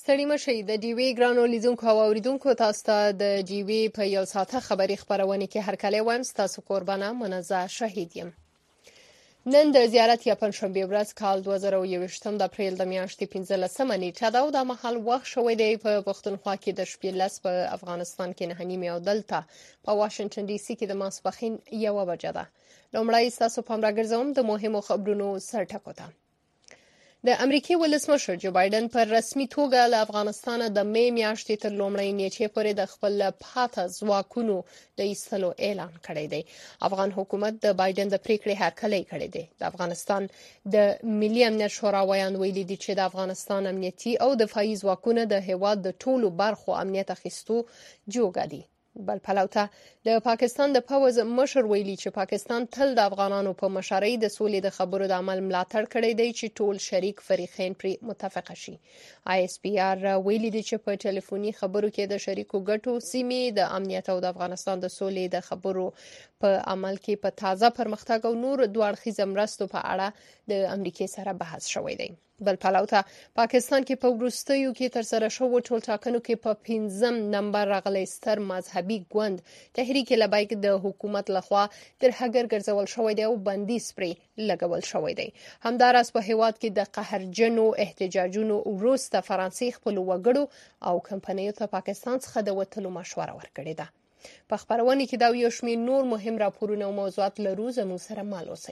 ستړي مشئ د ډیوې ګرانو لیدونکو او اوریدونکو تاسو ته د ډیوې په یو ساعته خبري خبرونه کې هرکلی وایم تاسو قربانه منزه شهید یم. نن د زیارت یا پنځشنبه ورځ کال 2021 د اپریل د میاشتې 15مه نیټه ده او د مهال وخت شوې دی په پښتونخوا کې د شپې لس په افغانستان کې 9:30 او دلته په واشنگټن ډي سي کې د ماسپښین 1 بجه ده. لومړی تاسو پام راګرځوم د مهمو خبرونو سرټکو ته. د امریکای ولسمشر جو بایدن پر رسمي توګه له افغانستان د می میاشتې تر لومړۍ نیټې پورې د خپل پاته ځواکونو د ایستلو اعلان کړی دی. افغان حکومت د بایدن د پریکړې هرکلی کړی دی. د افغانستان د ملي امنیت شورا ویان ویلي دي چې د افغانستان امنیتي او دفاعي ځواکونه د هیواد د ټولو برخو امنیت اخیستو جوګه دي. بل پلوته د پاکستان د پوز مشر ویلي چې پاکستان تل د افغانانو په مشرۍ د سولې د خبرو د عمل ملاتړ کړی دی چې ټول شریک فریقین پر متفق شي. ISPR ویلي دي چې په ټلیفوني خبرو کې د شریکو ګټو سیمې د امنیت او د افغانستان د سولې د خبرو په عمل کې په تازه پرمختګ او نور دوه اړخیزه مرستو په اړه د امریکای سره بحث شوی دی. بل پلوته پاکستان کې په وروستیو کې تر سره شوو ټولټاکنو کې په 5م نمبر راغلی ستر مذهبي ګوند تحریک لبیک د حکومت لخوا تر هګر ګرځول شوی دی او بندیز پرې لګول شوی دی. همداراز په هیواد کې د قهرجنو احتجاجونو وروسته فرانسې خپل وګړو او کمپنیو ته پاکستان څخه د وټلو مشوره ورکړې ده. په خبرونه کې دا یو شمېر نور مهم راپورونه او موضوعات لرو زموږ سره مال اوسئ.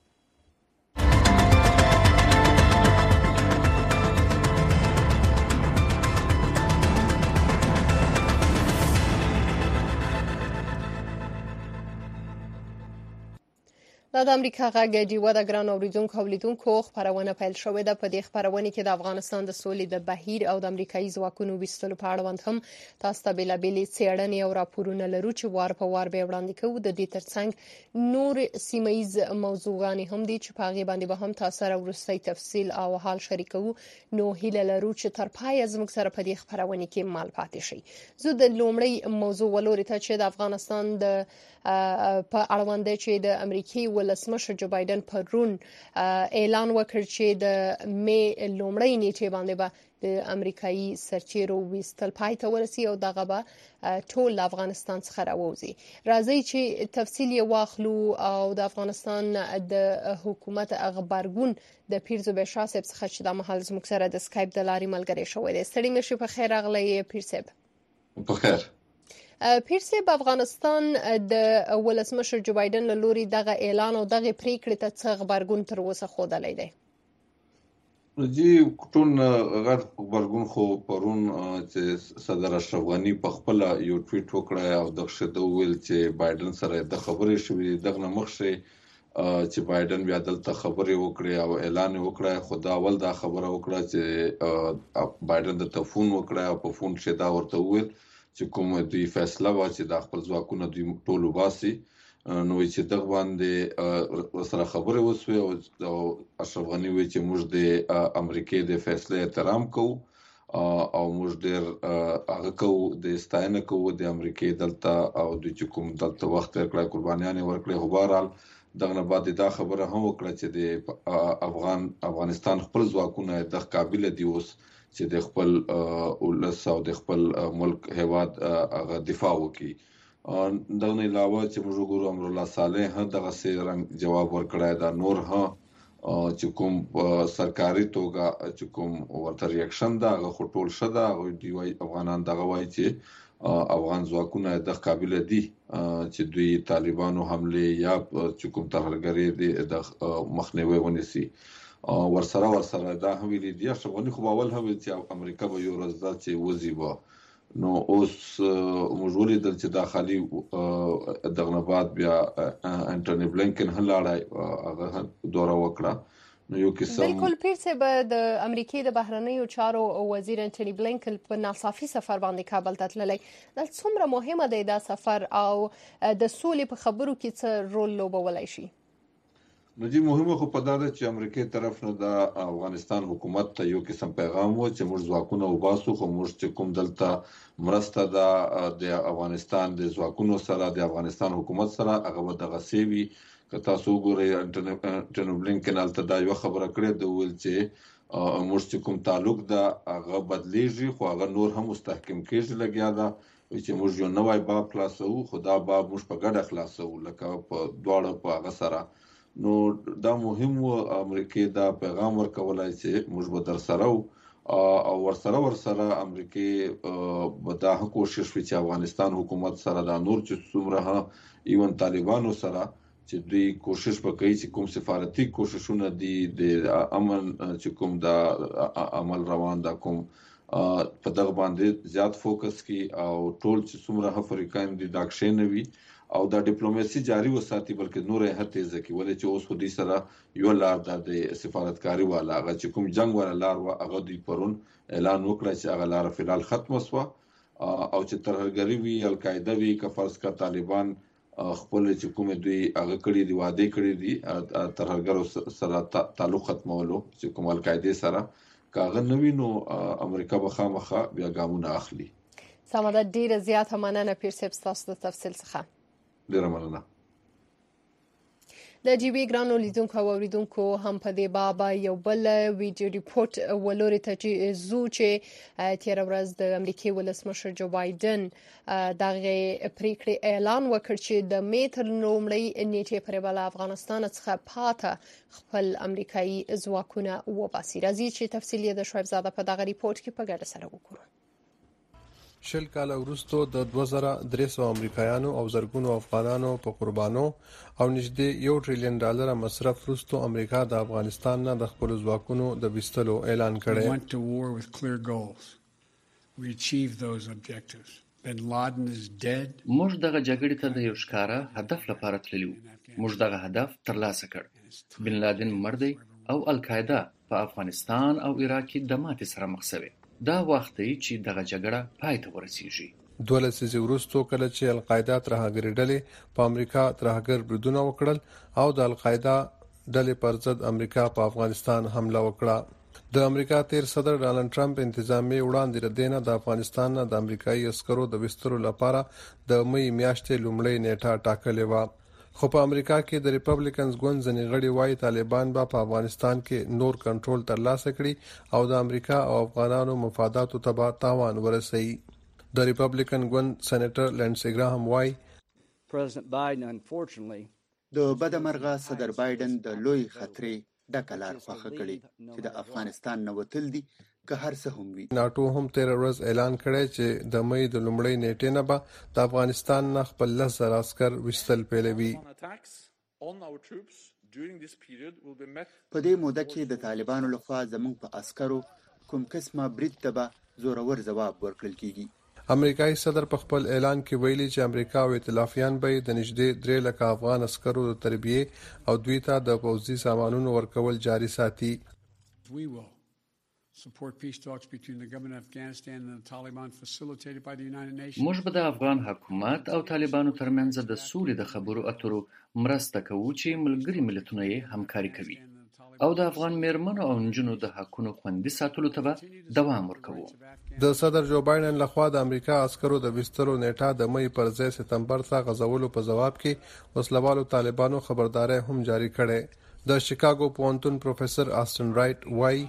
د امریکا غږ ډیوه د ګران اوریدونکو او لیدونکو خبرونه پیل شوې ده. په دې خبرونه کې د افغانستان د سولې د بهیر او د امریکایي ځواکونو ویستلو په اړه هم تاسو ته بیلابېلې څېړنې او راپورونه لرو چې وار په وار به وړاندې کوو. د دې ترڅنګ نور سیمایي موضوعات هم دي چې په هغه باندې به هم تاسو سره ورسته تفصیل او حال شریکو. نو هیله لرو چې تر پای زموږ سره په دې خبرونه کې مال پاتې شي. زه د لومړی موضوع ولوري ته چې د افغانستان د په اړوند چې د امریکای ولسمشر جو بایدن پرون اعلان وکړ چې د می لومړۍ نیټې باندې به د امریکایي سرچیرو ویستل پای ته ورسي او دغه به ټول افغانستان څخه راوځي. راځي چې تفصیل یې واخلو او د افغانستان د حکومت خبرګون د پیرزو بشا صاحب څخه چې د محل زموږ سره د اسکایپ د لارې ملګری شوی دی. ستړي مشه په خیر راغلی پیر صاحب. په خیر. پیر صاحب افغانستان د ولسمشر جو بایدن له لوري دغه اعلان او دغه پریکړې ته څه خبرګون تر اوسه خوده دی؟ جی ټول غټ خبرګون خو پرون چې صدر اشرف غنی په خپل یو ټویټ وکړ او دغه د ویل چې بایدن سره د خبرې شوې دغه مخشه چې بایدن بیا دلته خبرې وکړي او اعلان وکړي. خدا اول دا خبره وکړه چې بایدن د تلفون وکړي او په فون کې دا ورته ویل چې کوم دوی فیصله وا چې د خپل ځواکونو دوی ټول وباسي. نو چې دغه باندې سره خبرې وسوي او اشرف غنی وی چې موږ د امریکای د فیصله احترام کوو او موږ ډېر هغه کوو د ستاینه کوو د امریکای دلته او د کوم دلته وخت کړه قربانیان ورکړي. خو بهرحال دغه بعد دا خبره هم وکړه چې د افغانستان خپل ځواکونه د قابل دي اوس چې د خپل ولس او د خپل ملک هیواد هغه دفاع وکړي. دغه علاوه چې موږ ګورو امر الله صالح دغه سي رنګ جواب ورکړای دا نور ها چې کوم سرکاري توګه چې کوم ورته ریاکشن دا غو ټول شدا او دی وای افغانان دغه وای چې افغان ځواکونه د قابل دي چې دوی طالبانو حمله یا چې کوم ترهګری د مخنیوي ونیسي. ورسره دا هم ویلي دي اشغونی خو اول هم چې امریکا به یو ورځ دا چې وزيبه. نو اوس موږ ولیدل چې داخلي دغه بعد بیا انټونی بلینکن هلاړای هغه دوره وکړه. نو یو قسم بالکل پیر صاحب د امریکای د بهرنیو چارو وزیر انټونی بلینکن په ناڅاپي سفر باندې کابل ته تللی. دا څومره مهمه دی دا سفر او د سولې په خبرو کې څه رول لوبولای شي؟ نو جی مهمه خو په دا ده چې امریکای طرف نه د افغانستان حکومت ته یو قسم پیغام و چې موږ ځواکونه وباسو خو موږ چې کوم دلته مرسته ده د افغانستان د ځواکونو سره د افغانستان حکومت سره هغه دغه سیوی که تاسو ګورئ انټونی بلینکن الته دا یو خبره کړې ده ویل چې موږ چې کوم تعلق دا هغه بدلیږي خو هغه نور هم مستحکم کېږي لګیا دا چې موږ یو نوی باب خلاصو خو دا باب موږ په ګډه خلاصو لکه په دواړه په هغه سره نو دا مهم و امریکای دا پیغام ورکولای چې موږ به در سره او ورسره امریکای به دا کوشش وکړي چې افغانستان حکومت سره دا نور چې څومره ایون طالبانو سره چې دوی کوشش وکړي چې کوم سفارتي کوششونه دي د امن چې کوم دا عمل روان دا کوم په دغه باندې زیات فوکس کی او ټول چې څومره افریقایان دي دا کښینوي او دا ډیپلوماسي جاری وساتي بلکې نور هر تیزه کی ولې چې اوس خو دې سره یو لار د سفارتکاری والا هغه چې کوم جنگ والا لار و هغه دوی پرون اعلان وکړ چې هغه لار فلال ختم شوه او چې ترهګری وی القاعده وی کفرس کا طالبان خپل چې کوم دوی هغه کړی دی وعده کړی دی ترهګر سره تعلق ختمولو چې کوم القاعده سره کاغه نوی نو امریکا به خامخا بیا ګامونه اخلي. سماده ډیره زیاته مننه پیر صاحب تاسو د تفصیل څخه. ډیره مننه. د جی بي ګرانو لیدونکو او اوریدونکو هم په دې باب یو بل ویډیو ریپورت ولوري ته چې تیر ورځ د امریکای ولسمشر جو بایدن دغه پریکړه اعلان وکړ چې د میتر لومړی نیټه پر بل افغانستان څخه پاته خپل امریکایي ځواکونه وباسي. راځي چې تفصیل د شعیب زاده په دغه ریپورت کې په ګډه سره وګورو. شل کال وروسته د 2300 امریکایانو او زرګونو افغانانو په قربانو او نږدې $1 ټریلیون مصرف وروسته امریکا د افغانستان نه د خپل ځواکونو د وستلو اعلان کړی. موږ دغه جګړې ته د یو ښکاره هدف لپاره تللیو. موږ دغه هدف ترلاسه کړ. بن لادن مړ دی او القاعده په افغانستان او عراق کې د ماتې سره مخ شوه. دا وخت دی چې دغه جګړه پای ته ورسیږي. 12 لسیزې وروسته کله چې القاعده ترهګر ډلې په امریکا ترهګر بریدونه وکړل او د القاعده ډلې پر ضد امریکا په افغانستان حمله وکړه. د امریکا تیر صدر ډانلډ ټرمپ انتظامی وړاندې ردینه د افغانستان نه د امریکایي عسکرو د وسترو لپاره د مې میاشتې لومړی نیټه ټاکلې و. خو په امریکا کې د ریپبلیکنز ګوند ځنې غړي وایي طالبان به په افغانستان کې نور کنټرول ترلاسه کړي او د امریکا او افغانانو مفاداتو ته به تاوان ورسوي. د ریپبلیکن ګوند سېنیټر لینډسي ګراهم وایي د بدمرغه صدر بایدن د لوی خطرې ډکه لار خوښه کړې چې د افغانستان نه وتل دي که هر څه هم وي. ناټو هم تیر ورځ اعلان کړی چې د مې د لومړۍ نیټې نه به د افغانستان نه خپل 10,000 عسكر وستل پیلوي. په دې موده کې د طالبانو لخوا زموږ په عسکرو کوم قسمه برید ته به زورور ځواب ورکړل کیږي. امریکایي صدر په خپل اعلان کې ویلي چې امریکا او ائتلافیان به د نږدې 3 لک افغان عسکرو د تربیه او دوی ته د پوځي سامانونو ورکول جاري ساتي. موږ به د افغان حکومت او طالبانو ترمنځ د سولې د خبرو اترو مرسته کوو چې ملګري ملتونه یې همکاري کوي او د افغان میرمنو او نجونو د حقونو خوندي ساتلو ته به دوام ورکوو. د صدر جو بایدن لخوا د امریکا عسکرو د وستلو نیټه د مې پر ځای سپتمبر ته غځولو په جواب کې وسلوالو طالبانو خبرداري هم جاری کړې. د شیکاګو پوهنتون پروفیسور آستن رایټ وایي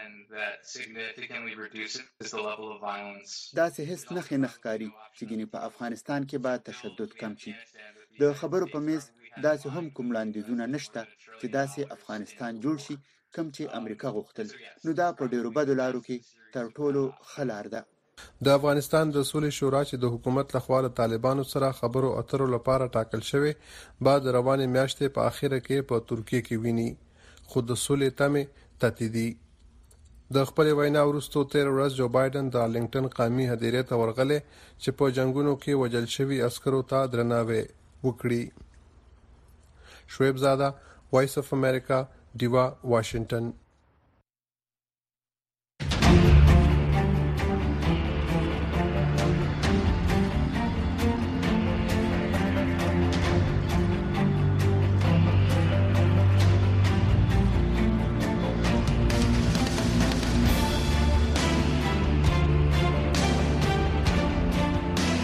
داسې هیڅ نښې نه ښکاري چې ګینې په افغانستان کې به تشدد کم شي. د خبرو په میز داسې هم کوم وړاندیزونه نشته چې داسې افغانستان جوړ شي کوم چې امریکا غوښتل. نو دا په ډیرو بدو لارو کې تر ټولو ښه لار ده. د افغانستان د سولې شورا چې د حکومت لخوا د طالبانو سره خبرو اترو لپاره ټاکل شوی بعد روانې میاشتې په اخیره کې په ترکیه کې ویني خو د سولې تمه تتیدي. د خپل وینا وروسته تیر ورځ جو بایدن د آرلینګټن قومي هدیرې ته ورغلی چې په جنگونو کې وژل شوي عسکرو ته درناوی وکړي. شعیب زاده، وایس اف امریکا، ډیوا، واشنگټن.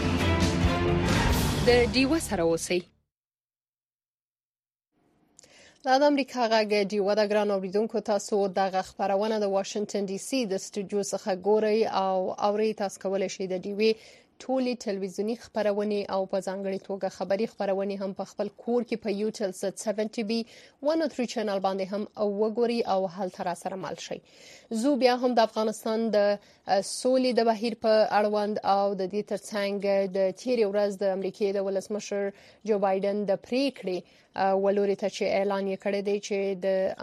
د ډیوا سره اوسئ. د امریکا غږ دی و د ګران اوریدونکو تاسو د خبرونه د واشنگټن ډي سي د سټوډیو څخه ګورئ او اوري تاسو کولای شئ د ډي وی ټولي ټلویزیونی خبرونه او په ځانګړي توګه خبري خبرونه هم په خپل کور کې په یوټل 70 بي 103 چینل باندې هم وګوري او هلته را سره مل شي. زو بیا هم د افغانستان د سولې د بهیر په اړوند او د دې ترڅنګ د تیرې ورځ د امریکای د ولسمشر جو بایدن د پریکړې ولوري ته چې اعلان یې کړی دی چې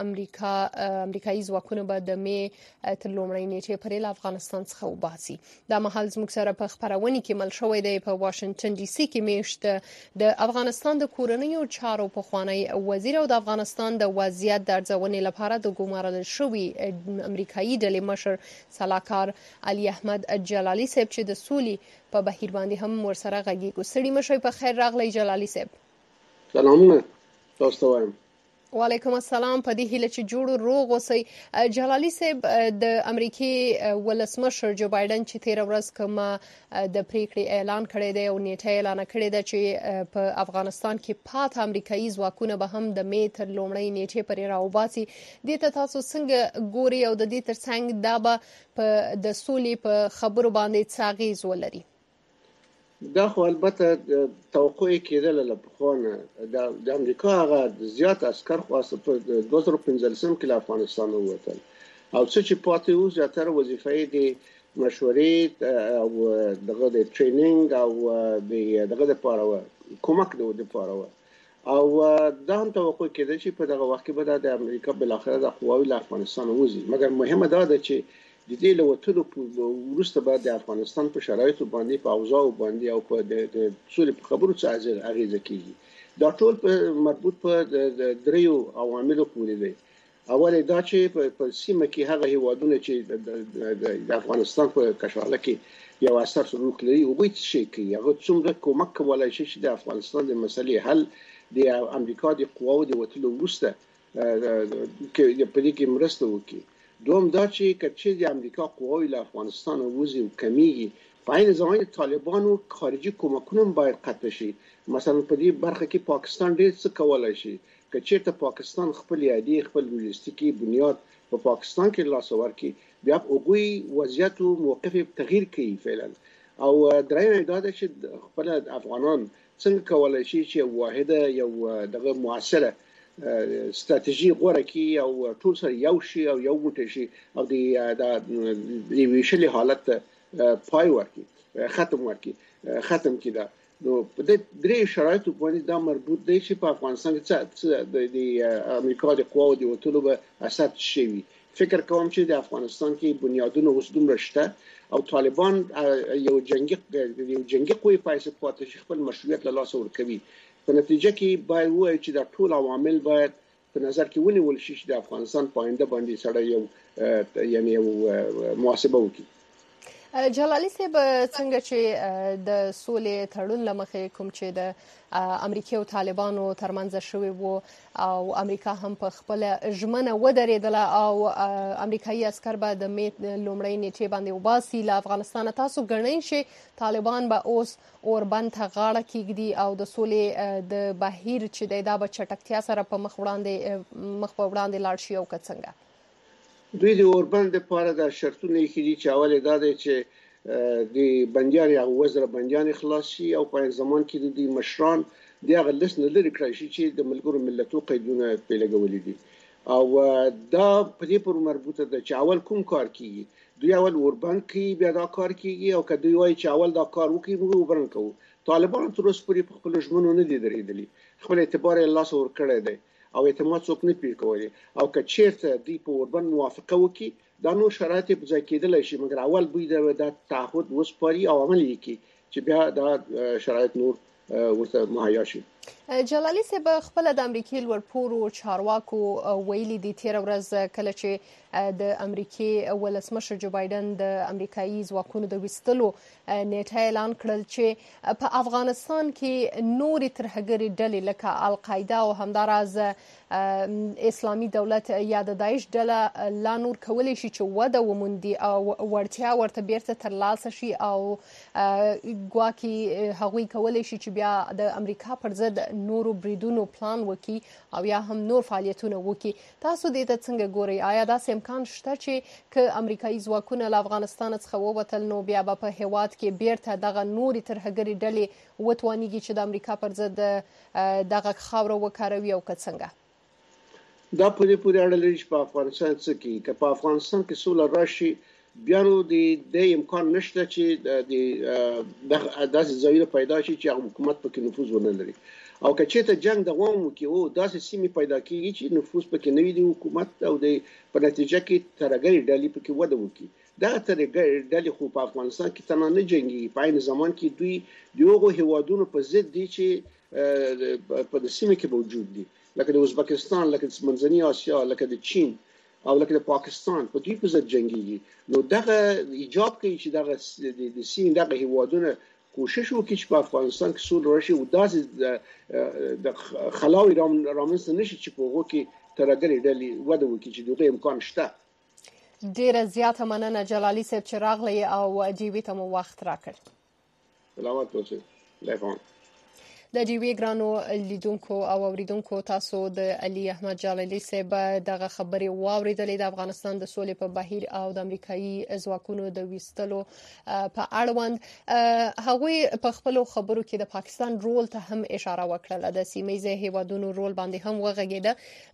د امریکایي ځواکونو به د مې تر لومړۍ نیټې پورې له افغانستان څخه وباسي. دا مهال زموږ سره په خبرونه کې مل شوی دی په واشنگټن ډي سي کې میشت د افغانستان د کورنیو چارو پخوانی وزیر او د افغانستان د وضعیت د ارزونې لپاره د ګمارل شوی امریکایي ډلې مشر سلاکار علي احمد جلالي صاحب چې د سولې په بهیر باندې هم ورسره غږیږي. سړي مشر په خیر راغلی جلالي صاحب. سلامونه تاسو ته. وعلیکم السلام. په دې هیله چې جوړ روغ اوسئ. جلالي صاحب د امریکای ولسمشر جو بایدن چې 13 ورځ کومه د پریکړې اعلان کړی دی او نیټه اعلان کړی دی چې په افغانستان کې پات امریکایي ځواکونه به هم د مې تر لومړۍ نیټې پورې راوباسي. دې ته تاسو څنګه ګوري او د دې ترڅنګ دا به په د سولې په خبرو باندې څه اغیز ولري؟ دا خو البته توقع کېدل له پخوانه د امریکا هغه زیات عسكر خاصه په 2015 کې له افغانستان ووتل او څه چې پاتې وو زیاتره وظیفې د مشورې او دغه د ټریننګ او دغه د پاره کومک د پاره او دا هم توقع کېده چې په دغه وخت کې به د امریکا بل اخر د قواوی له افغانستان وځي. مګر مهمه دا ده چې د دې له وټلو وروسته بعد د افغانستان په شرایطو باندې په اوضاع باندې او په د سولې په خبرو څه اغیزه کوي. دا ټول په مربوط په دریو عواملو پورې دی. اول دا چې په سیمه کې هغه هیوادونه چې د افغانستان په کشاله کې یو اثر سلوک لري او هیڅ شي کوي هغه څومره کومک کولای شي چې د افغانستان د مسلې حل د امریکا د قواو د وټلو وروسته کې په دې کې مرسته وکړي. دوم دا چې کچې د امریکا قواوی له افغانستان وځي او کمیږي په عین زمان طالبانو خارجي کومکونه باید قطع شي. مثلا په دې برخه کې پاکستان ډېر څه کولای شي. کچې ته پاکستان خپل یادي خپل لوجستیکي بنیاد په پاکستان کې لاس ورکړي بیا هغوی وضعیت او موقف تغییر کوي فعلا. او درېیم دا چې خپل افغانان څنګه کولای شي چې واحده یو دغه موثره استراتیژي غوړه کی او ټول سره یو شي او یو موټی شي او د ویشلې حالت پای ورکړي ختم کی دا. نو په دې درې شرایطو باندې دا مربوط دی چې په افغانستان کې د امریکا د قواو د وټلو به اثر شي. فکر کوم چې د افغانستان کې بنیادونه اوس دومره شته او طالبان یو جنگي قوی پایسه پاتې خپل مشروعیت له لاس ورکوي. په نتیجه کې باید وایي چې دا ټول عوامل باید په نظر کې ونیول شي چې د افغانستان پاینده باندې سره یو محاسبه وکړي. جلالي صاحب څنګه چې د سولې تړون لمخې کوم چې د امریکا او طالبانو ترمنځ شوی وو او امریکا هم په خپل ژمنه ودرېدله او امریکایي عسكر به د لومړۍ نیټې باندې وباسي له افغانستان. تاسو ګڼئ چې طالبان به اوس اوربند ته غاړه کېږدي او د سولې د بهیر چې دا به چټکتیا سره په مخ په وړاندې لاړ شي او که څنګه؟ دوی د اوربند لپاره د شرطونه یې کړي چې اول دا دی چې د بندیان یا وزره بندیان خلاص شي او په زمان کې د مشران د هغه لس نه لري کړی شي چې د ملګرو ملتونو قیدونه په لګولې دي او دا په دې پر مربوطه ده چې اول کوم کار کیږي. دوی اول اوربند کې بیا دا کار کیږي او کله دوی وایي چې اول دا کار وکړي موږ اوربند کوو. طالبان تر اوسه پورې په خپل ژمنو نه دي درېدلي. خپل اعتبار یې لاس ور کړی دی او اعتماد څوک نه پیر کوي او که چیرته دی په اوربند موافقه وکړي دا نو شرایط په ځای کېدلی شي مګر اول دوی د تعهد وسپاري او عمل یې کړي چې بیا دا شرایط نور ورته مهیا شي. جلالي صاحب خپل د امریکای لوړپوړو چارواکو ویلي دي 13 ورځ کله چې د امریکای ولسمشر جو بایدن د امریکایي ځواکونو د وستلو نیټه اعلان کړل چې په افغانستان کې نور ترهګري ډلې لکه القاعده او همداراز اسلامي دولت یا د داعش ډله لا نور کولی شي چې وده وموندي او ورتیا ورته بیرته ترلاسه شي او ګواکې هغوی کولی شي چې بیا د امریکا پر ضد باید نورو بریدونو پلان وکړي او یا هم نور فعالیتونه وکړي. تاسو دې ته څنګه ګورئ؟ آیا داسې امکان شته چې امریکایي ځواکونه له افغانستان څخه ووتل نو بیا به په هیواد کې بیرته دغه نورې ترهګرې ډلې وتوانیږي چې د امریکا پر ضد دغه خاوره وکاروي او که څنګه؟ دا په دې پورې اړه لري چې په افغانستان څه کې که په افغانستان کې سوله راشي بیا نو د امکان نشته چې داسې ځایونه پیدا شي چې حکومت پکې نفوذ ونه لري او که چېرته جنگ دوام وکړي او داسې سیمې پیدا کېږي چې نفوذ پکې نه وي د حکومت او د په نتیجه کې ترهګرې ډلې پکې وده وکړي. دغه ترهګرې ډلې خو په افغانستان کې تنها نه جنګېږي، په عین زمان کې دوی د هغو هېوادونو په ضد دي چې په دې سیمه کې موجود دي، لکه د ازبکستان، لکه د منځنۍ اسیا، لکه د چین او لکه د پاکستان په دوی په ضد جنګېږي. نو دغه ایجاب کوي چې دغه د سیمې دغه هېوادونه کوشش وکړي چې په افغانستان کې سوله راشي او داسې د خلاوې رامنځته نشي چې په هغو کې ترهګرې ډلې وده وکړي چې دغه امکان شته. ډیره زیاته مننه جلالي صاحب چې راغلی او جیوي ته مو وخت راکړ. سلامت اوسئ. لایفان د جیوی ګرانو لیدونکو او اوریدونکو، تاسو د علي احمد جلالي صاحب دغه خبرې واوریدلې د افغانستان د سولې په بهیر او د امریکایي ځواکونو د ویستلو په اړوند. هغوی په خپلو خبرو کې د پاکستان رول ته هم اشاره وکړه، د سیمه‌ییزو هیوادونو رول باندې هم وغږېده.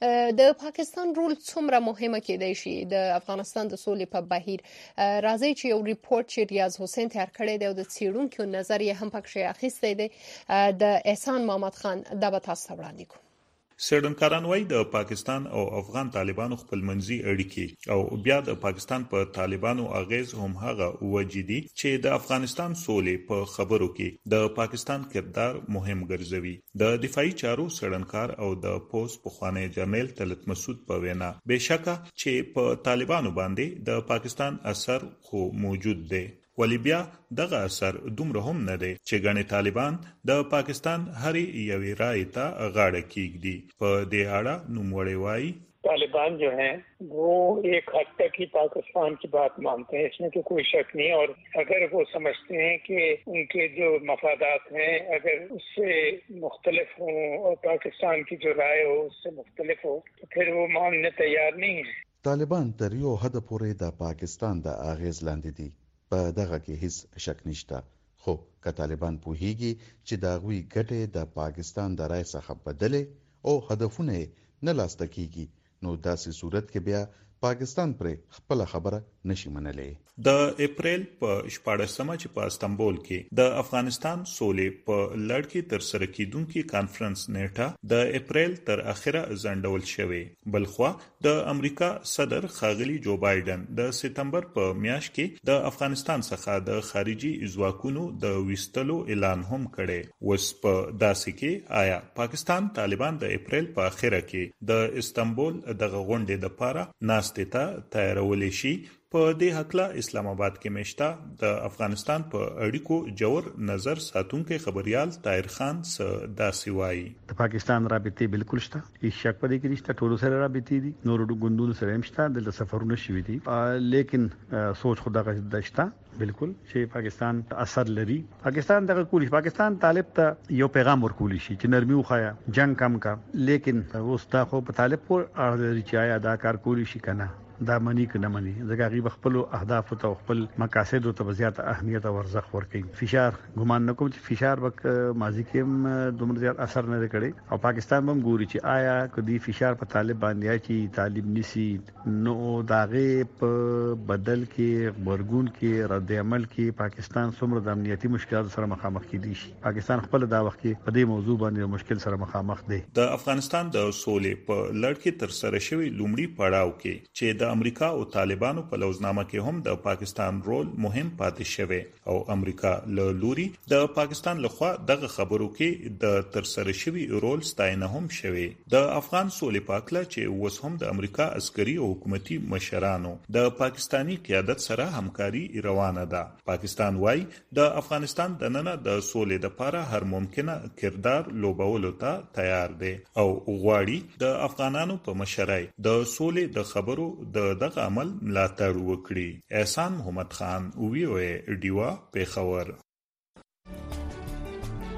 د پاکستان رول څومره مهمه کېدای شي د افغانستان د سولې په بهیر؟ راځي چې یو ریپورت چې ریاض حسین تیار کړی دی او د څېړونکو نظر یې هم پکې اخیستی دی د احسان محمد خان دا به تاسو ته وړاندې کوم. څېړونکاران وایي د پاکستان او افغان طالبانو خپلمنځي اړیکې او بیا د پاکستان په طالبانو اغیز هم هغه وجې دي چې د افغانستان سولې په خبرو کې د پاکستان کردار مهم ګرځوي. د دفاعي چارو څېړنکار او د پوس پخوانی جنرال طلعت مسعود په وینا بهشکه چې په طالبانو باندې د پاکستان اثر خو موجود دی، ولی بیا دغه اثر دومره هم نه دی چې ګڼې طالبان د پاکستان هرې یوې رایې ته غاړه کیږدي. په دې اړه نوموړی وایي तालिबान जो हैं वो एक हद तक ही पाकिस्तान की बात मानते हैं, इसमें तो कोई शक नहीं. और अगर वो समझते हैं कि उनके जो मफादात हैं अगर उससे मुख्तलिफ हों और पाकिस्तान की जो राय हो उससे मुख्तलिफ हो तो फिर वो मानने तैयार नहीं है. طالبان تر یو حد پورې د پاکستان د اغیز لاندې دي، په دغه کې هیڅ شک نشته. خو که طالبان پوهیږي چې د هغوی ګټې د پاکستان د رای څخه بدلې او هدفونه نه لاسته کیږي نو داسې صورت کې بیا پاکستان پر خپل خبره نشي منلې. د اپریل په 14مه چې په استانبول کې د افغانستان سولې په لړ کې تر سره کیدونکو کانفرنس نیټه د اپریل تر اخره ځنډول شوې. بلخوا د امریکا صدر ښاغلي جو بایدن د سپتمبر په میاشت کې د افغانستان څخه د خارجي ځواکونو د ویستلو اعلان هم کړي. وس په داسې کې آیا پاکستان طالبان د اپریل په اخره کې د استانبول دغه غونډې د پاره ناستې ته تیارولې شي؟ په دې حقله اسلام آباد کې مشتا د افغانستان په اړیکو جوړ نظر ساتونکو خبريال طاهر خان داسې وایي د پاکستان رابطې بالکل شته، هیڅ شک پدې کې نشته، ټولو سره رابطې دي، نورو ګوندونو سره هم شته، د سفرونو شوي دي، لیکن سوچ خدا کا دشتا بالکل چې پاکستان اثر لري. پاکستان دغه کولی پاکستان طالب ته یو پیغام ورکولی شي چې نرمي وخایا، جنگ کم کا، لیکن اوس دا خو په طالب پر اړه چې آیا دا کار کولی شي کنه دا منی کنه منی ځکه غیب خپل اهداف او خپل مقاصد او زیات اهمیت او ارزښت ورکړي. فشار ګمان نکوم چې فشار وک ماضی کې دومره زیات اثر نه کړي او پاکستان هم ګوري چې آیا کدي فشار په طالب باندې چې طالب نسی نو داغه په بدل کې ورګون کې رد عمل کې پاکستان څومره د امنیتي مشکلات سره مخامخ کیدي شي. پاکستان خپل دا وخت کې په دې موضوع باندې مشکل سره مخامخ دی. د افغانستان د سولې په لړ کې تر سره شوی لومړی پړاو کې چې د امریکا او طالبانو په لوزنامه کې هم د پاکستان رول مهم پاتې شوی او امریکا له لوري د پاکستان لخوا دغه خبرو کې د تر سره شوی رول ستاینه هم شوی. د افغان سولې پاکله چې اوس هم د امریکا عسکري او حکومتي مشرانو د پاکستانی قیادت سره همکاري روانه ده. پاکستان وايي د افغانستان د نن د سولې د لپاره هر ممکنه کردار لوبولو ته تیار دی او غواړي د افغانانو په مشرۍ د سولې د خبرو دغه عمل ملاتړ وکړي. احسان محمد خان، وی او ای ډیوا، پیښور.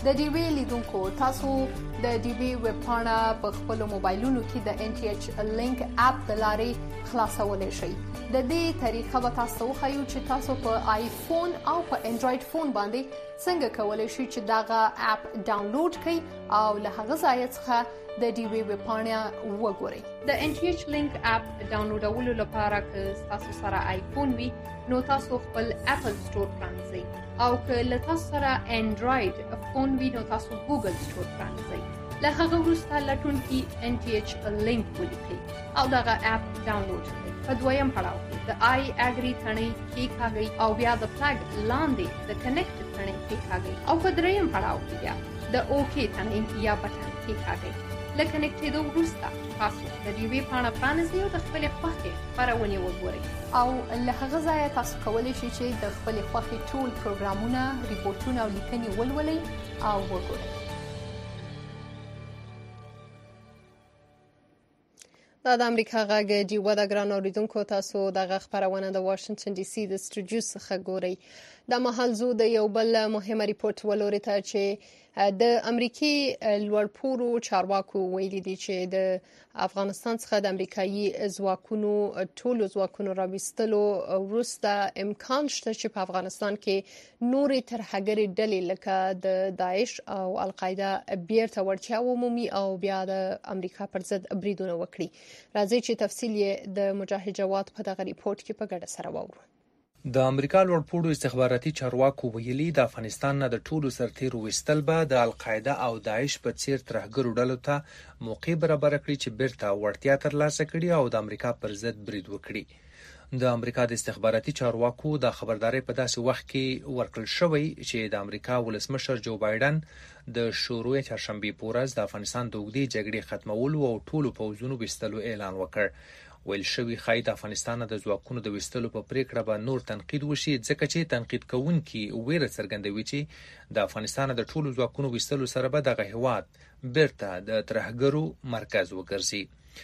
د ډي وی لیدونکو تاسو د ډي وی ویب پاڼه په خپل موبایلونو کې د ان ټي ایچ لینک اپ د لارې خلاصولای شئ. د دې طریقه به تاسو خو چې تاسو په آیفون او په انډراید فون باندې څنګه کولای شئ چې داغه اپ ډاونلوډ کړئ او له هغه ځای څخه د ډي وی ویب پاڼه وګورئ. د ان ټي ایچ لینک اپ ډاونلوډولو لپاره که تاسو سره آیفون وي نو تاسو خپل اپل سٹور پرانځئ او که له تاسو سره انډراید فون وي نو تاسو ګوګل سٹور پرانځئ. له هغه وروسته لټون کې ان ټي ایچ لینک ولیکئ او دغه اپ ډاونلوډ کړئ. په دویم پړاو کې د آی اګری ثنې کلیکاږئ او بیا د فلګ لاندې د کنیکټ ثنې کلیکاږئ او په دریم پړاو کې بیا د اوکی ثنې یا بټن کلیکاږئ. له کنیکټېدو وروسته تاسو د ډي وی پاڼه پرانیزئ او د خپلې خوښې خپرونې وګورئ او له هغه ځایه تاسو کولی شئ چې د خپلې خوښې ټول پروګرامونه، ریپورټونه او لیکنې ولولئ او وګورئ. دا د امریکا غږ ډیوه د ګران اوریدونکو تاسو د خبرونه د واشنگټن ډي سي د سټوډیو څخه ګورئ. د محل زو د یو بل مهمه ریپورت ولوري ته چې د امریکای لوړپوړو چارواکو ویلي دي چې د افغانستان څخه د امریکایي ځواکونو ټولو ځواکونو راوستلو وروسته امکان شته چې په افغانستان کې نورې ترهګرې ډلې لکه د داعش او القاعده بیرته ورتیا ومومي او بیا د امریکا پر ضد بریدونه وکړي. راځي چې تفصیل یې د مجاهد جواد په دغه ریپورت کې په ګډه سره واورو. د امریکا لوړپوړو استخباراتي چارواکو ویلي د افغانستان نه د ټولو سرتیرو وستل به د القاعده او داعش په څیر ترهګرو ډلو ته موقع برابر کړي چې بیرته وړتیا ترلاسه کړي او د امریکا پر ضد برید وکړي. د امریکا د استخباراتي چارواکو د خبرداري په داسې وخت کې ورکړل شوی چې د امریکا ولسمشر جو بایدن د شروع چهارشنبه په ورځ د افغانستان د اوږدې جګړې ختمولو او ټولو پوځونو وستلو اعلان وکړ. ویل شوی خای د افغانستان د ځواکونو د وستلو په پریکړه به نور تنقید وشي ځکه چې تنقید کوونکي ویره څرګندوي چې د افغانستان د ټولو ځواکونو وستلو سره به دغه هیواد بیرته د ترهګرو مرکز وګرځي.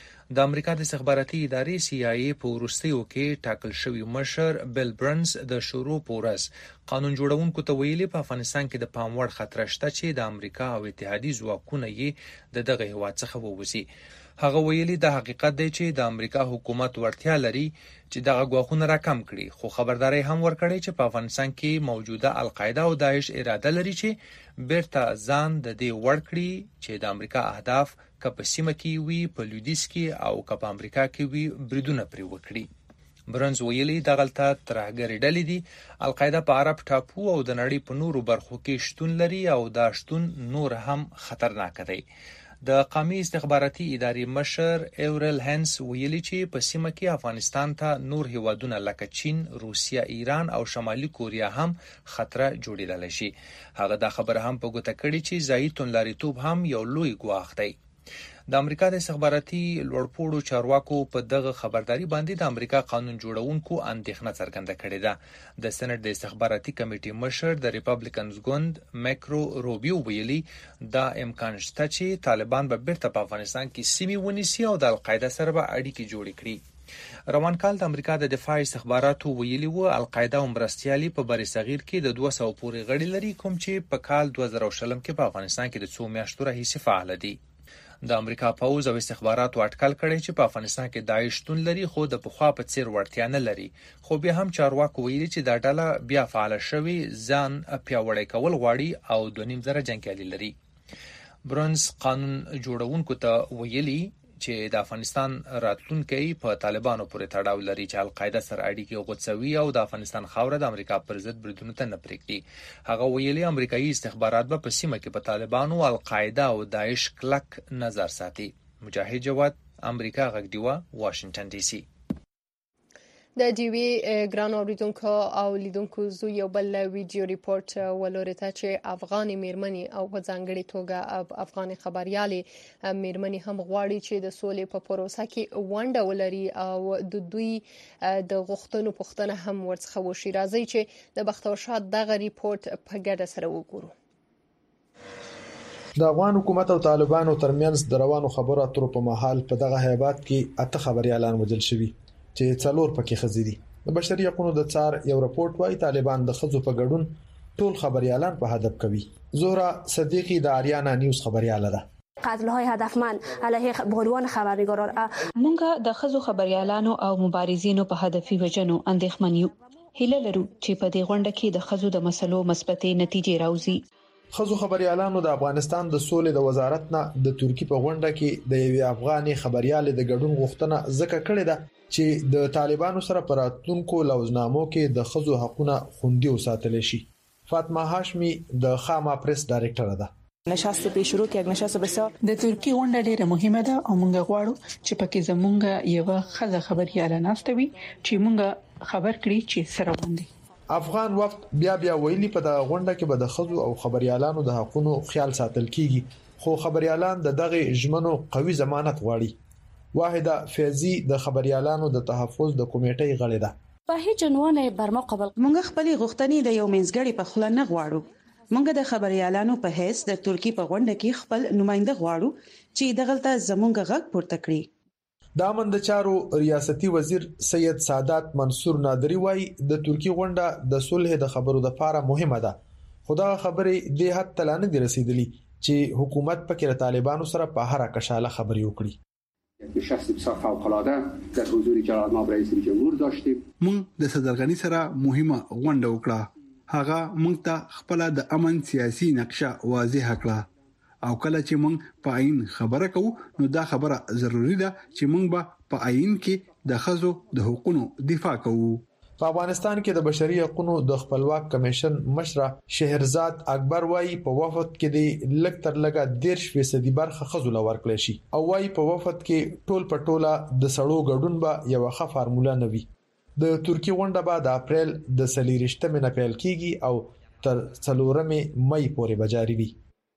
د امریکا د استخباراتي ادارې CIA په وروستیو کې ټاکل شوی مشر بیل برنز د شروع په ورځ قانون جوړونکو ته ویلي په افغانستان کې د پام وړ خطر شته چې د امریکا او اتحادیې ځواکونه یې دغه هیواد څخه ووځي. هغه ویلي د حقیقت دی چې د امریکا حکومت ورتیا لري چې دغه ګواښونه راکم کړي، خو خبرداري هم ورکړي چې په افغانستان کې موجوده القاعده او داعش اراده لري چې بیرته ځان د دې وړ کړي چې د امریکا اهداف که په سیمه کې وي، په لویدیځ کې او که په امریکا کې وي، بریدونه پرې وکړي. برنز ویلي دغلته ترهګرې ډلې دي القاعده په عرب ټاپو او د نړۍ په نورو برخو کې شتون لري او دا شتون نور هم خطرناک دی. د قومي استخباراتي ادارې مشر ایورل هنس ویلي چې په سیمه کې افغانستان ته نور هیوادونه لکه چین، روسیا، ایران او شمالي کوریا هم خطر جوړیدلی شي. هغه دا خبره هم په ګوته کړې چې ځایي توندلاریتوب هم یو لوی ګواښ دی. د امریکا د استخباراتي لوړپوړو چارواکو په دغه خبرداري باندې د امریکا قانون جوړونکو اندېښنه څرګنده کړې ده. د سېنات د استخباراتي کمیټې مشر د ریپبلیکنز ګوند مایکرو روبیو ویلي دا امکان شته چې طالبان به بیرته په افغانستان کې سیمې ونیسي او د القاعده سره به اړیکې جوړې کړي. روان کال د امریکا د دفاع استخباراتو ویلي و القاعده او مرستیالي په بر صغیر کې د 200 پورې غړي لري، کوم چې په کال 2020 کې په افغانستان کې د 2 میاشتو راهیسې فعال دي. د امریکا پوځ او استخباراتو اټکل کړي چې په افغانستان کې داعش شتون لري، خو د پخوا په څیر وړتیا نه لري. خو بیا هم چارواکو ویلي چې دا ډله بیا فعال شوی ځان پیاوړی کول غواړي او 2.5 زره جنګیالي لري. برنز قانون جوړونکو ته ویلي چې د افغانستان راتلونکي په طالبانو پورې تړاو لري چې القاعده سره اړیکې غوڅوي او د افغانستان خاوره د امریکا پر ضد بریدونو ته نه پرېږدي. هغه ویلي امریکایي استخبارات به په سیمه کې په طالبانو، القاعده او داعش کلک نظر ساتي. مجاهد جواد، امریکا غږ ډیوه، واشنگټن ډي سي. د ډي وی ګران اوریدونکو او لیدونکو زو یو بل ویډیو ریپورت ولوري ته چې افغان میرمنې او په ځانګړي توګه افغان خبريالي میرمنې هم غواړي چې د سولې په پروسه کې ونډه ولري او د دوی د غوښتنو پوښتنه هم ورڅخه وشي. راځي چې د بختورشاد دغه ریپورت په ګډه سره وګورو. د افغان حکومت او طالبانو ترمنځ د روانو خبرو اترو په مهال په دغه هیبات کې 8 خبريالان وژل شوي چې 4 پکې ښځې دي. د بشري حقوقو د څار یو راپورټ وايي طالبان د ښځو په ګډون ټول خبريالان په هدف کوي. زهرا صدیقی د آریانا نیوز خبرياله ده. قتل‌های هدفمند علیه بهروان خبرنگاران. مونږ د خزو خبريالانو او مبارزینو په هدفي وجنو اندېښمن یو. هیله لرو چې په دې غونډه کې د خزو د مسلو مثبتې نتیجې راوځي. خزو خبريالانو د افغانستان د سولې د وزارت نه د ترکی په غونډه کې د یوې افغاني خبريال د ګډون غوښتنه ذکر کړې ده چې د طالبانو سره پر راتلونکو لوزنامو کې د خزو حقوقونه خوندي وساتل شي. فاطمه هاشمی د خاما پریس ډایرکټر ده. نشست به شروع کې نشست بسیار د ترکی غونډه ډیره مهمه ده او موږ غواړو چې پکې زمونږ یو خزه خبرياله ناستوي چې موږ خبر کړي چې سره وندي. افغان وفد بیا ویلي په د غونډه کې به د خزو او خبريالانو د حقوقو خیال ساتل کیږي خو خبريالان د دغه ژمنو قوي ضمانت غواړي. واحده فیضی د خبريالانو د تحفظ د کمیټې غړې ده. په هیڅ عنوان برمقبل موږ خپل غوښتنې د یو منځګړي په خله نه غواړو. موږ د خبريالانو په حیث د ترکی په غونډه کې خپل نماینده غواړو چې دغلطه زمونږ غږ پورته کړي. د امن د چارو ریاستي وزیر سید سادات منصور نادری وایي د ترکی غونډه د صلح د خبرو لپاره مهمه ده. خدای خبرې د حد تلانه دي رسیدلی چې حکومت پکې طالبانو سره په هر کشاله خبرې وکړي. نشست بسیار فوق‌العاده در حضور جلال مآب رئیس جمهور داشتیم. موږ د صدرغنی سره مهمه غونډه وکړه. هغه موږ ته خپل د امن سیاسي نقشه واضح کړه او کله چې موږ په عین خبره کوو نو دا خبره ضروری ده چې موږ به په عین کې د خزو د حقوقو دفاع کوو. په افغانستان کې د بشري حقوقو د خپلواک کمیشن مشره شهرزاد اکبر وایي په وفد کې د لږ تر لږه 10% برخه خزو لور کړی شي او وایي په وفد کې ټول پټوله د سړو ګډون به یو ښه فارموله نه وي. د ترکی غونډه به د اپریل د 23 نه پیل کیږي او تر 4 مې پورې به جاري وي.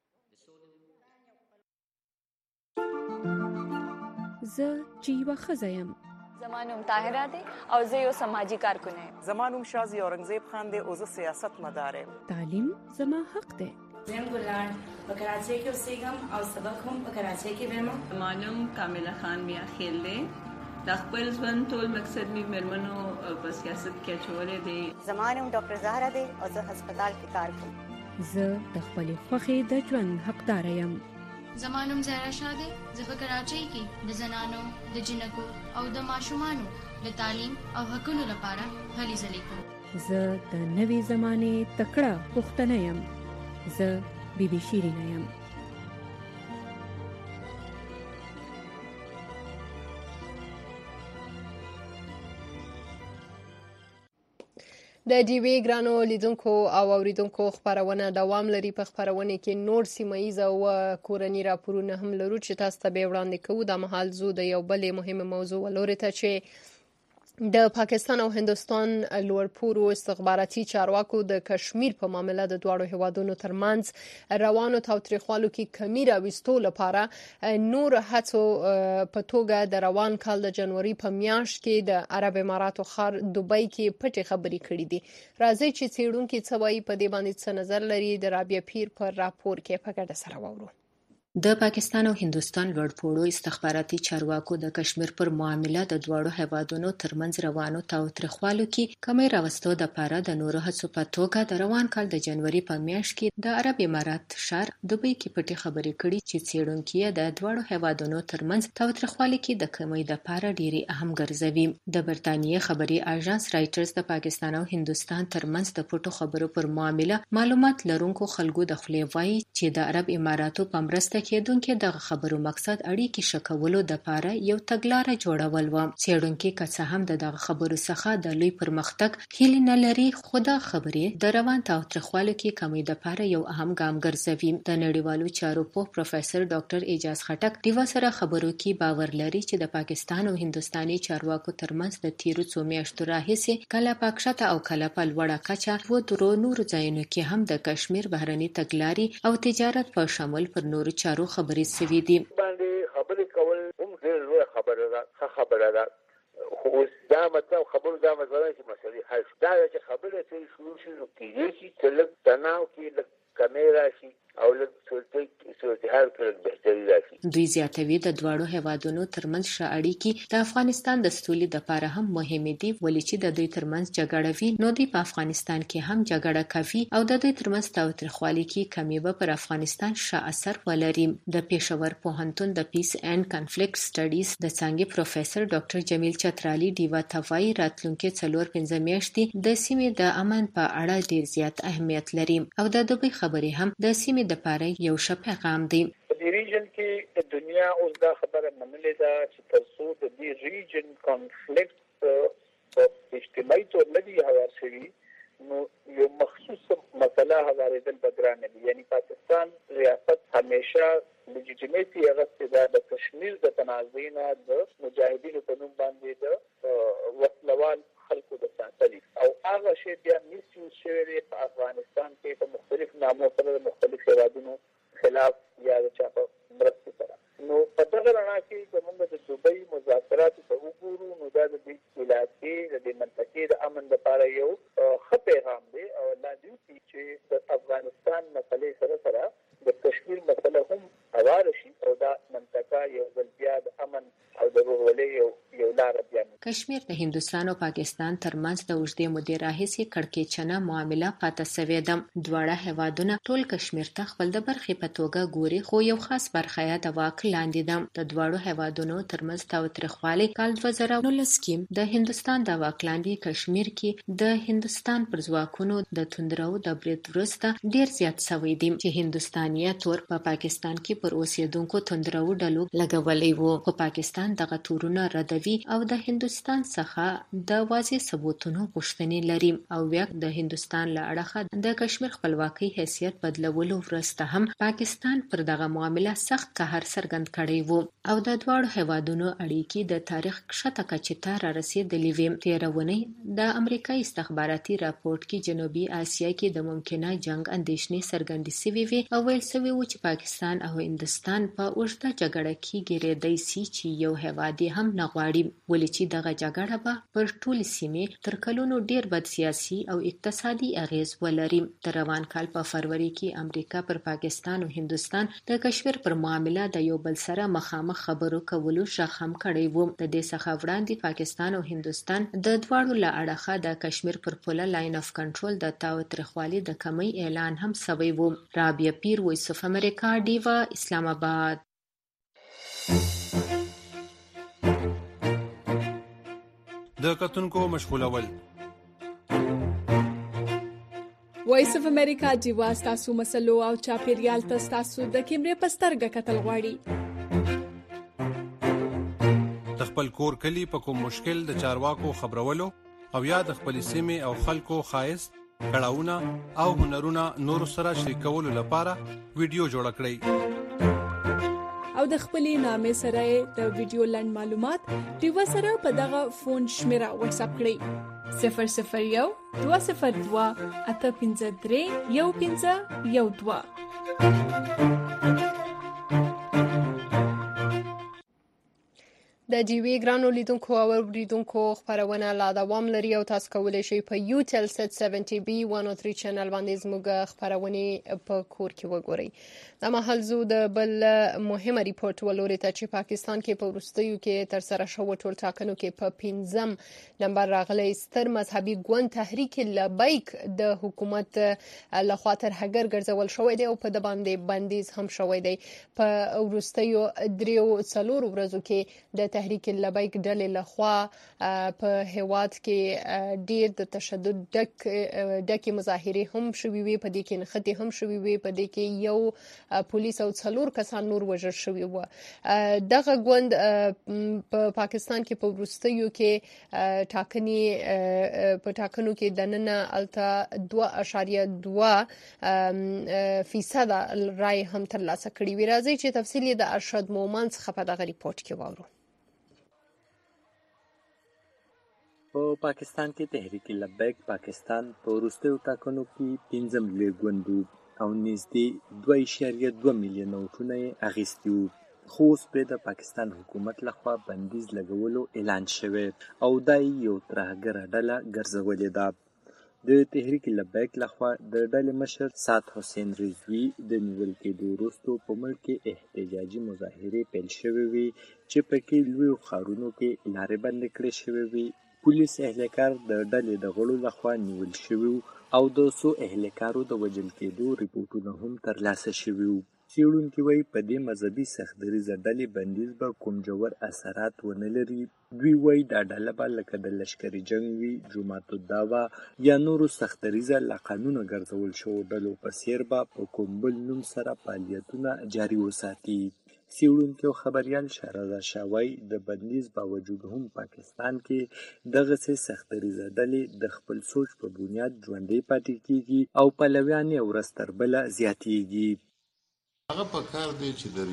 زه چې یوه ښځه یم. زما نوم طاهره دی او زه یو سماجي کارکن یم. زما نوم شازي اورنګزیب خان دی او زه سیاست مدار یم. تعلیم زما حق دی. زم ګلان په کراچۍ کې اوسېږم او سبق هم په کراچۍ کې وایم. زما نوم کامله خان میا خیل دی. د خپل ژوند ټول مقصد می مرمنو په سیاست کې چولې دي. زما نوم ډاکټر زهرا دی او زه هسپتال کې کار کوم. زه د خپل خوښې د ژوند حقدار یم. زما نوم زهرا شاه دی. زه په کراچۍ کې د زنانو د جنکو او د ماشومانو د تعلیم او حقوقو لپاره هلې ځلې کوم. زه د نوې زمانې تکړه پښتنه یم. زه بیبي شیرینه یم. د ډیوی ګرانو لیدونکو او اوریدونکو خبرونه دوام لري. په خبرونه کې نور سیمایي او کورنی راپورونه هم لرو چې تاسو ته به وړاندې کوو. د محل زو د یو بل مهمه موضوع ولوري ته چې د پاکستان او هندستان لوړپوړو استخباراتي چارواکو د کشمیر په معاملې د دوړو هوادونو ترمنځ روانو تاوتریخوالو کې کمی راوستو لپاره نور هڅو په توګه د روان کال د جنوري په میاشت کې د عرب اماراتو ښار دوبۍ کې پټې خبرې کړې دي. راځي چې څېړونکي څه وایي په دې باندې څه نظر لري. د رابعه پیر پر راپور کې په ګډه سره واورو. د پاکستان او هندوستان لوړپوړو استخباراتي چارواکو د کشمیر پر معاملې د دوړو هیوادونو ترمنځ روانو تاوتریخوالو کې کمی راوستو د لپاره د نورو هڅو په توګه د روان کال د جنوري په میاشت کې د عرب امارات ښار دوبۍ کې پټې خبرې کړې چې څېړونکي د دوړو هیوادونو ترمنځ تاوتریخوالي کې د کمی د لپاره ډېری اهم ګرځوي. د برتانیې خبري اژانس رایټرز د پاکستان او هندوستان ترمنځ د پټو خبرو پر معاملې معلومات لرونکو خلکو د خلې وایي چې د عرب اماراتو په مرسته کېدونکې دغه خبرو مقصد اړیکې شکولو د لپاره یو تګلاره جوړول و. څېړونکي که څه هم دغه خبرو څخه د لوی پرمختګ هیله نه لري خو دا خبرې د روان تاوتریخوالو کې کمی د لپاره یو اهم ګام ګرځوي. د نړیوالو چارو پوه پروفیسور ډاکټر اعجاز خټک د سره خبرو کې باور لري چې د پاکستان او هندوستاني چارواکو ترمنځ د تیرو څو میاشتو راهیسې کله پاکشته او کله په لوړه کچه و درو نور ځایونو کې هم د کشمیر بهرني تګلارې او تجارت په شامل پر نورو چارو خبرې سوي دي. باندې خبرې کول هم ډېر لویه خبره ده، ښه خبره ده. خو اوس دا مطلب خبرو دا مطلب چې مسلې حل شي. دا چې خبرې ترې شروع شي نو کېدای شي چې لږ تناو کې لږ کمی راشي او لږ صورتحال کې لږ بهتري راشي. دوی زیاتوي د دواړو هیوادونو ترمنځ ښه اړیکې د افغانستان د سولې لپاره هم مهمې دي، ولې چې د دوی ترمنځ جګړه وي نو دوی په افغانستان کې هم جګړه کوي او د دوی ترمنځ تاوتریخوالي کې کمی به پر افغانستان ښه اثر ولري. د پېښور پوهنتون د پیس اینډ کنفلیکټ سټډیز د څانګې پروفیسور ډاکټر جمیل چترالي ډیوا ته وایي راتلونکي 4-5 میاشتې د سیمې د امن په اړه ډیر زیات اهمیت لري او د دوی خبرې هم د سیمې لپاره یو ښه پیغام دی. په دې ریجن کې د دنیا اوس دا خبره منلې ده چې تر څو د دې ریجن کنفلیکټ په اجتماعي توګه نه دی هوار شوی نو یو مخصوص مسله هوارېدل به ګرانه وي. یعنی پاکستان ریاست همیشه لجیټیمیټي هغه د کشمیر د تنازع نه د مجاهدینو په نوم باندې د وسلوال خلکو د ساتلي او هغه شی بیا میسیوز شوی دی په افغانستان کې په مختلف نامو سره د مختلف هیوادونو خلاف یا د چا په مرستې سره. نو په دغه رڼا کې زموږ د دوبۍ مذاکراتو ته وګورو نو دا د دې علاقې د دې منطقې د امن لپاره یو ښه پیغام دی او لازم دی چې د افغانستان مسلې سره سره د کشمیر مسله هم هوار شي او دا منطقه یو ځل بیا د امن او د ورورولۍ یو لار بیا. کشمیر د هندوستان او پاکستان ترمنځ د اوږدې مودې راهیسې کړکېچنه معامله پاتې شوې ده. دواړه هیوادونه ټول کشمیر ته خپل د برخې په توګه ګوري خو یو خاص برخه یې د واک لاندې ده. د دواړو هیوادونو ترمنځ تاوتریخوالی کال 2019 کې د هندوستان د واک لاندې کشمیر کې د هندوستان پر ځواکونو د توندرو د برید وروسته ډیر زیات شوی دی چې هندوستاني تور په پاکستان کې پر اوسیدونکو توندرو ډلو لګولې وو خو پاکستان دغه تورونه ردوي او د هندوستان څخه د واضح ثبوتونو غوښتنې لري او بیا د هندوستان له اړخه د کشمیر خپلواکۍ حیثیت بدلولو وروسته هم پاکستان پر دغه معامله سخت قهر څرګند کړی وو او د دواړو هیوادونو اړیکې د تاریخ کښته کچې ته رارسېدلې وې. تېره اونۍ د امریکایي استخباراتي راپورټ کې جنوبي اسیا کې د ممکنه جنگ اندېښنې څرګندې شوې وې او ویل شوي وو چې پاکستان او هندوستان په اوږده جګړه کې ګیرېدی سي چې یو هیواد یې هم نه غواړي، ولې چې دغه جګړه به پر ټولې سیمې تر کلونو ډیر بد سیاسي او اقتصادي اغیز ولري. د روان کال په فروری کې امریکا پر پاکستان او هندوستان د کشمیر پر معامله د یو بل سره مخامخ خبرو کولو شخ هم کړی وو. د دې څخه وړاندې پاکستان او هندوستان د دواړو له اړخه د کشمیر پر پوله لاین اف کنټرول د تاوتریخوالي د کمی اعلان هم شوی وو. رابعه پیر، وایس اف امریکا، ډیوا، اسلام آباد. د کتونکو مشغولول وایس اف امریکا ډیوا تاسو مسلو او چاپیریال تاسو د کیمرې پسترګه کتل غواړي. د خپل کور کلی په کوم مشکل د چارواکو خبرولو او یا د خپل سیمې او خلکو خایست کړهونه او هنرونه نور سره شریکولو لپاره ویډیو جوړ کړئ او د خپلې نامې سره د ویډیو لنډ معلومات ډیوا سره په دغه فون شمیره واتس اپ کړئ 001 202 853 1512. د جیوی ګرانو لیدونکو او اوریدونکو خبرونه لا دوام لري او تاسو کولی شئ په یوټل سټ 70 بي 103 چینل باندې زموږ خبرونه په کور کې وګورئ. د مهال زو د بل مهمه ریپورت ولوري ته چې پاکستان کې په وروستیو کې تر سره شوو ټول ټاکنو کې په 5م نمبر راغلی ستر مذهبي ګوند تحریک لبیک د حکومت لخوا تر هګر ګرځول شوی دی او په د باندې بندیز هم شوی دی. په وروستیو 3-4 ورځو کې د تحریک لبیک ډلې لخوا په هیواد کې ډیر د تشدد ډکې مظاهره هم شوي وي، په دې کې نخټې هم شوي وي، په دې کې یو پولیس او 4 کسان نور وژل شوي وو. دغه ګوند په پاکستان کې په وروستیو کې ټاکنو کې د نن الته 2.2% رای هم ترلاسه کړي وي. راځي چې تفصیل د ارشد مومن څخه په دغه ریپورت کې واورو. په پاکستان کې تحریک لبیک پاکستان په وروستیو ټاکنو کې 5م لوی ګوند او نږدې 2.2 میلیون ووټونه یې اخیستي وو، خو اوس پرې د پاکستان حکومت لخوا بندیز لګولو اعلان شوی او دا یو ترهګره ډله ګرځولې ده. د تحریک لبیک لخوا د ډلې مشر سعد حسین رضوي د نیول کېدو وروسته په ملک کې احتجاجي مظاهرې پیل شوې وي چې پکې لویو ښارونو کې لارې بندې کړې شوې وي. پولیس اهلکار د ډلې د غړو لخوا نیول شوي او د څو اهلکارو د وژل کېدو ریپورټونه هم ترلاسه شوي وو. څېړونکي وایي په دې مذهبي سختدریځه ډلې بندیز به کوم ژور اثرات ونه لري. دوی وایي دا ډله به لکه د لشکري جنګ وي، جماعت الدعوه یا نورو سختدریځه له قانونه ګرځول شوو ډلو په څېر به په کوم بل نوم سره فعالیتونه جاري وساتي. څېړونکي او خبریال شهرزاد شاه وایي د بندیز باوجود هم پاکستان کې دغسې سختدریځه ډلې د خپل سوچ په بنیاد ژوندۍ پاتې کېږي او پلویان یې ورځ تر بله زیاتېږي. هغه په کار دی چې د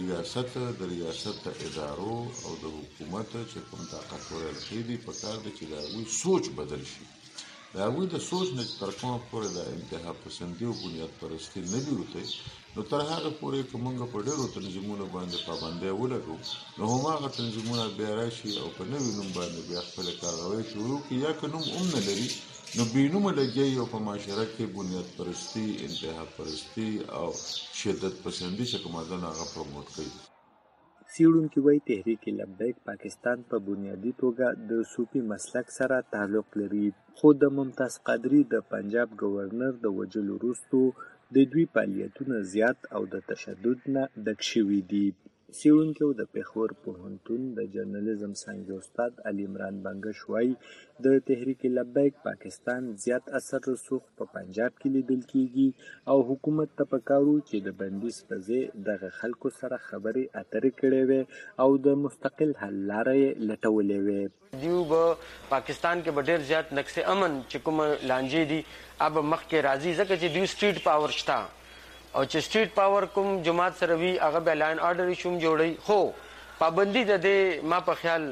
ریاست ادارو او د حکومت چې کوم طاقت ورکړي دي په کار دی چې د هغوی سوچ بدل شي. د هغوی د سوچ نه تر کومه پورې د انتها پسندي او بنیاد پرستي نه وي وتی نو تر هغه پورې که موږ په ډېرو تنظیمونو باندې پابندۍ ولګو نو هماغه تنظیمونه بیا راشي او په نوي نوم باندې بیا خپله کارغوۍ شروع کړي یا که نوم هم نه لري نو بېنومه لګیایي او په معاشره کې بنیاد پرستي، انتها پرستي او شدت پسندي چې کومه ده نو هغه پروموټ کوي. څېړونکي وایي تحریک لبیک پاکستان په بنیادي توګه د صوفي مسلک سره تعلق لري، خو د ممتاز قادري د پنجاب گورنر د وژلو وروسته د دوی فعالیتونه زیات او د تشدد نه ډک شوي دي. څېړونکي او د پېښور پوهنتون د جرنالیزم څانګې استاد علي عمران بنګش وایي د تحریک لبیک پاکستان زیات اثر رسوخ په پنجاب کې لیدل کېږي او حکومت ته پکار و چې د بندیز په ځای دغه خلکو سره خبرې اترې کړې وې او د مستقل حل لاره یې لټولې وې. دیو به پاکستان کې به ډېر زیات نقص امن چې کوم لانجې دي اب مخکې راځي ځکه چې دیو سټریټ پاور شته او چې سټریټ پاور کوم جماعت سره وي هغه بیا لاین آرډر شوم جوړوي. خو پابندي د دې ما په خیال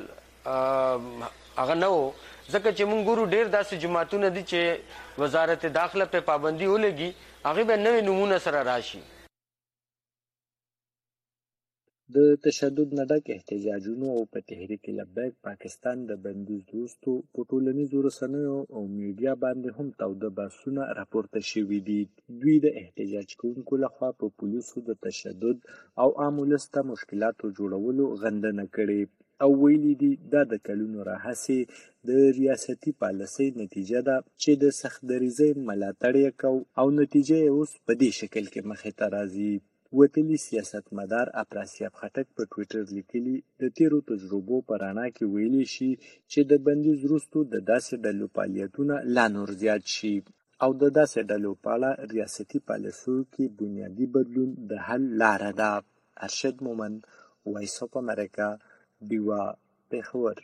هغه نه و ځکه چې موږ ګورو ډېر داسې جماعتونه دي چې وزارت داخله په پابندي ولګي هغې به نوې نومونه سره راشي. د تشدد نه ډک احتجاجونو او په تحریک لبیک پاکستان د بندیز وروسته په ټولنیزو رسنیو او میډیا باندې هم تاوده بحثونه راپورته شوي دي. دوی د احتجاج کوونکو لخوا په پولیسو د تشدد او عام ولس ته مشکلاتو جوړولو غندنه کړې او ویلي دي دا د کلونو راهیسې د ریاستي پالیسۍ نتیجه ده چې د سختدریځۍ ملاتړ یې کو او نتیجه یې اوس په دې شکل کې مخې ته راځي. وتلي سیاستمدار افراسیاب خټک په ټویټر لیکلي د تیرو تجربو په رڼا کې ویلی شي چې د بندیز وروسته د داسې ډلو فعالیتونه لا نور زیات شي او د داسې ډلو په اړه ریاستي پالیسیو کې بنیادي بدلون د حل لاره ده. ارشد مومن، وایس اف امریکا، ډیوا، پېښور.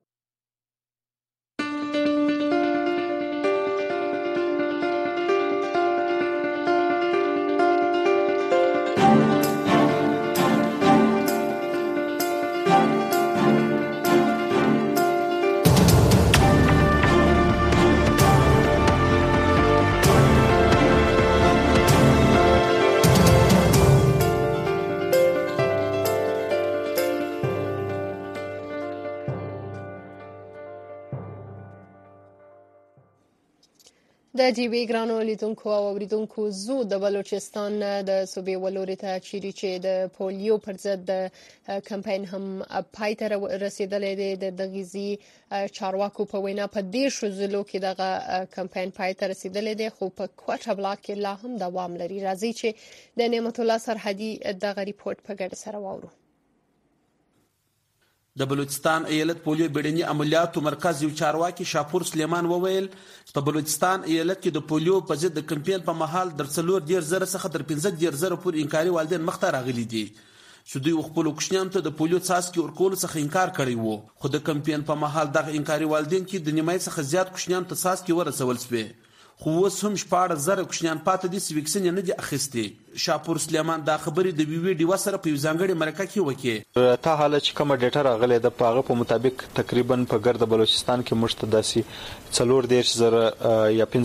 د جیبي ګرانو لیدونکو او اوریدونکو زو د بلوچستان د صوبې ولوري ته چیرې چې د پولیو پر ضد د کمپاین هم پای ته رسیدلې دی. د دغیزي چارواکو په وینا په 10 ضلعو کې دغه کمپاین پای ته رسیدلې دی خو په کوټه بلاک کې لا هم دوام لري. راځي چې د نعمت الله سرحدي دغه ریپورت په ګډه سره واورو. د بلوچستان ایالت پولیو بیړني عملیاتو مرکز یو چارواکي شاپور سلیمان وویل په بلوچستان ایالت کې د پولیو په ضد د کمپاین په مهال در 4.0 څخه تر 15.0 پورې انکاري والدین مخته راغلي دي چې دوی خپل کوچنیانو ته د پولیو څاڅکي ورکول څخه انکار کړی وو. خو د کمپاین په مهال دغه انکاري والدین کې د نیمای څخه زیات کوچنیانو ته څاڅکي ورسول شوی خو اوس هم 14,000 کوچنیان پاتې دي چې ویکسین نه دي اخیستي. شاپور سلیمان دا خبرې د وی ډیوا سره په یو ځانګړي مرکه کې وکړي. ته حاله چې کومه ډیټا راغلې ده په هغه په مطابق تقریبا په ګرد بلوچستان کې مشت داسي 4.0 یا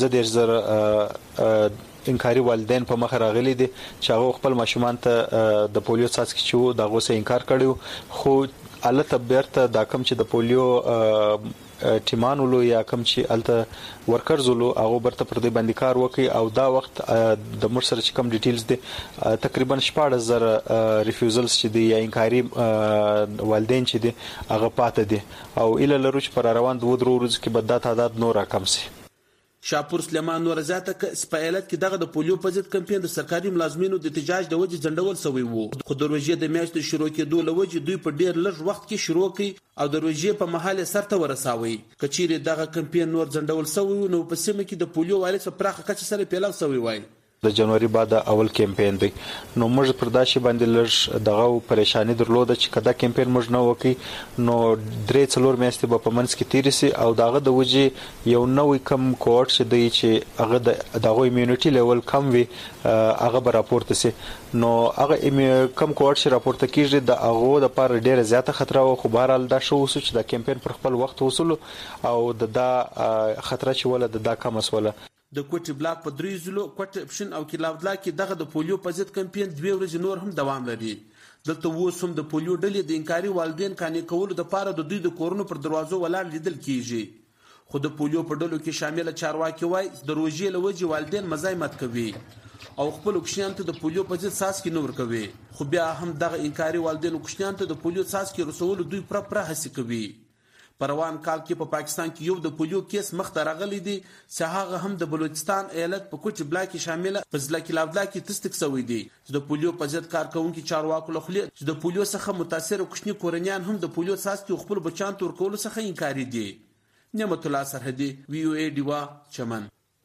15.0 انکاري والدین په مخ راغلي دي چې هغه خپل ماشومان ته د پولیو څاڅکي چې دغه څه انکار کړي خو الته بیرته دا کم چې د پولیو ټیمانو لو یا کم چې الته ورکرز لو هغه برته پر دې باندې کار وکي او دا وخت د مر سره چې کم ډیټیلز دي تقریبا 14,000 ریفیوزلز چې دي یا انکاري والدین چې دي هغه پاتې دي او اله لرو چې پر روان 2 ورځې کې بد تعداد نور کم سي. شاپور سلیمان نور زیاته ک سپایلت کې دغه د پولیو په ضد کمپاین د سرکاري ملازمینو د احتجاج د وجې ځنډول شوی وو. خو د روژې د میاشتې شروع کېدو له وجې دوی په ډیر لږ وخت کې شروع کړي او د روژې په مهال سرته ورساوي. کچېرې دغه کمپاین نور ځنډول شوی نو په سیمه کې د پولیو وایرس په پراخه کچه سره پیلاو شوی وای. د جنوري بعد اول کمپاین دی نو موږ پر داشي باندې لږ دغه پریشانی درلوده چې کدا کمپاین موږ نه وکي نو 3-4 میاشتې په پمنس کې تیر سي او دغه د وجې یو نوې کم کوټ چې دی چې هغه دغه ایمونټي لیول کم وي هغه به راپورته سي نو هغه کم کوټ چې راپورته کیږي د هغه د پر ډیره زیاته خطر او خو بهرال دا شو چې د کمپاین پر خپل وخت وصول او د خطر چې ولا د کم اسوله د کوټي بلاک په 3 ځلو کوټ اپشن او کلاودلا کې دغه د پولیو په ضد کمپاین 2 ورځې نور هم دوام لري. دلته وسوم د پولیو ډلې د انکاري والدین کانې کولو د پاره د دوی د کورونو پر دروازو ولاړ لیدل کیږي. خو د پولیو په ډلو کې شامل چارواکي وای د روژې لوجي والدین مزاحمت کوي او خپل کوشنیان ته د پولیو په ضد ساس کې نور کوي. خو بیا هم دغه انکاري والدین کوشنیان ته د پولیو ساس کې رسول دوی پر هڅه کوي. پروان کال کې په پاکستان کې یو د پولیو کیس مخ ته راغلی دی چې هغه هم د بلوچستان ایالت په کوټ بلاک کې شامل په ضلع کې لاودلا کې تصدیق شوی دی چې د پولیو په ضد کارکونکو چارواکو له خوا چې د پولیو څخه متاثر کوچني کورنیان هم د پولیو ساسي خپل بچان تور کول څخه انکار دي. نعمت الله سرحدي VOA دیوا چمن.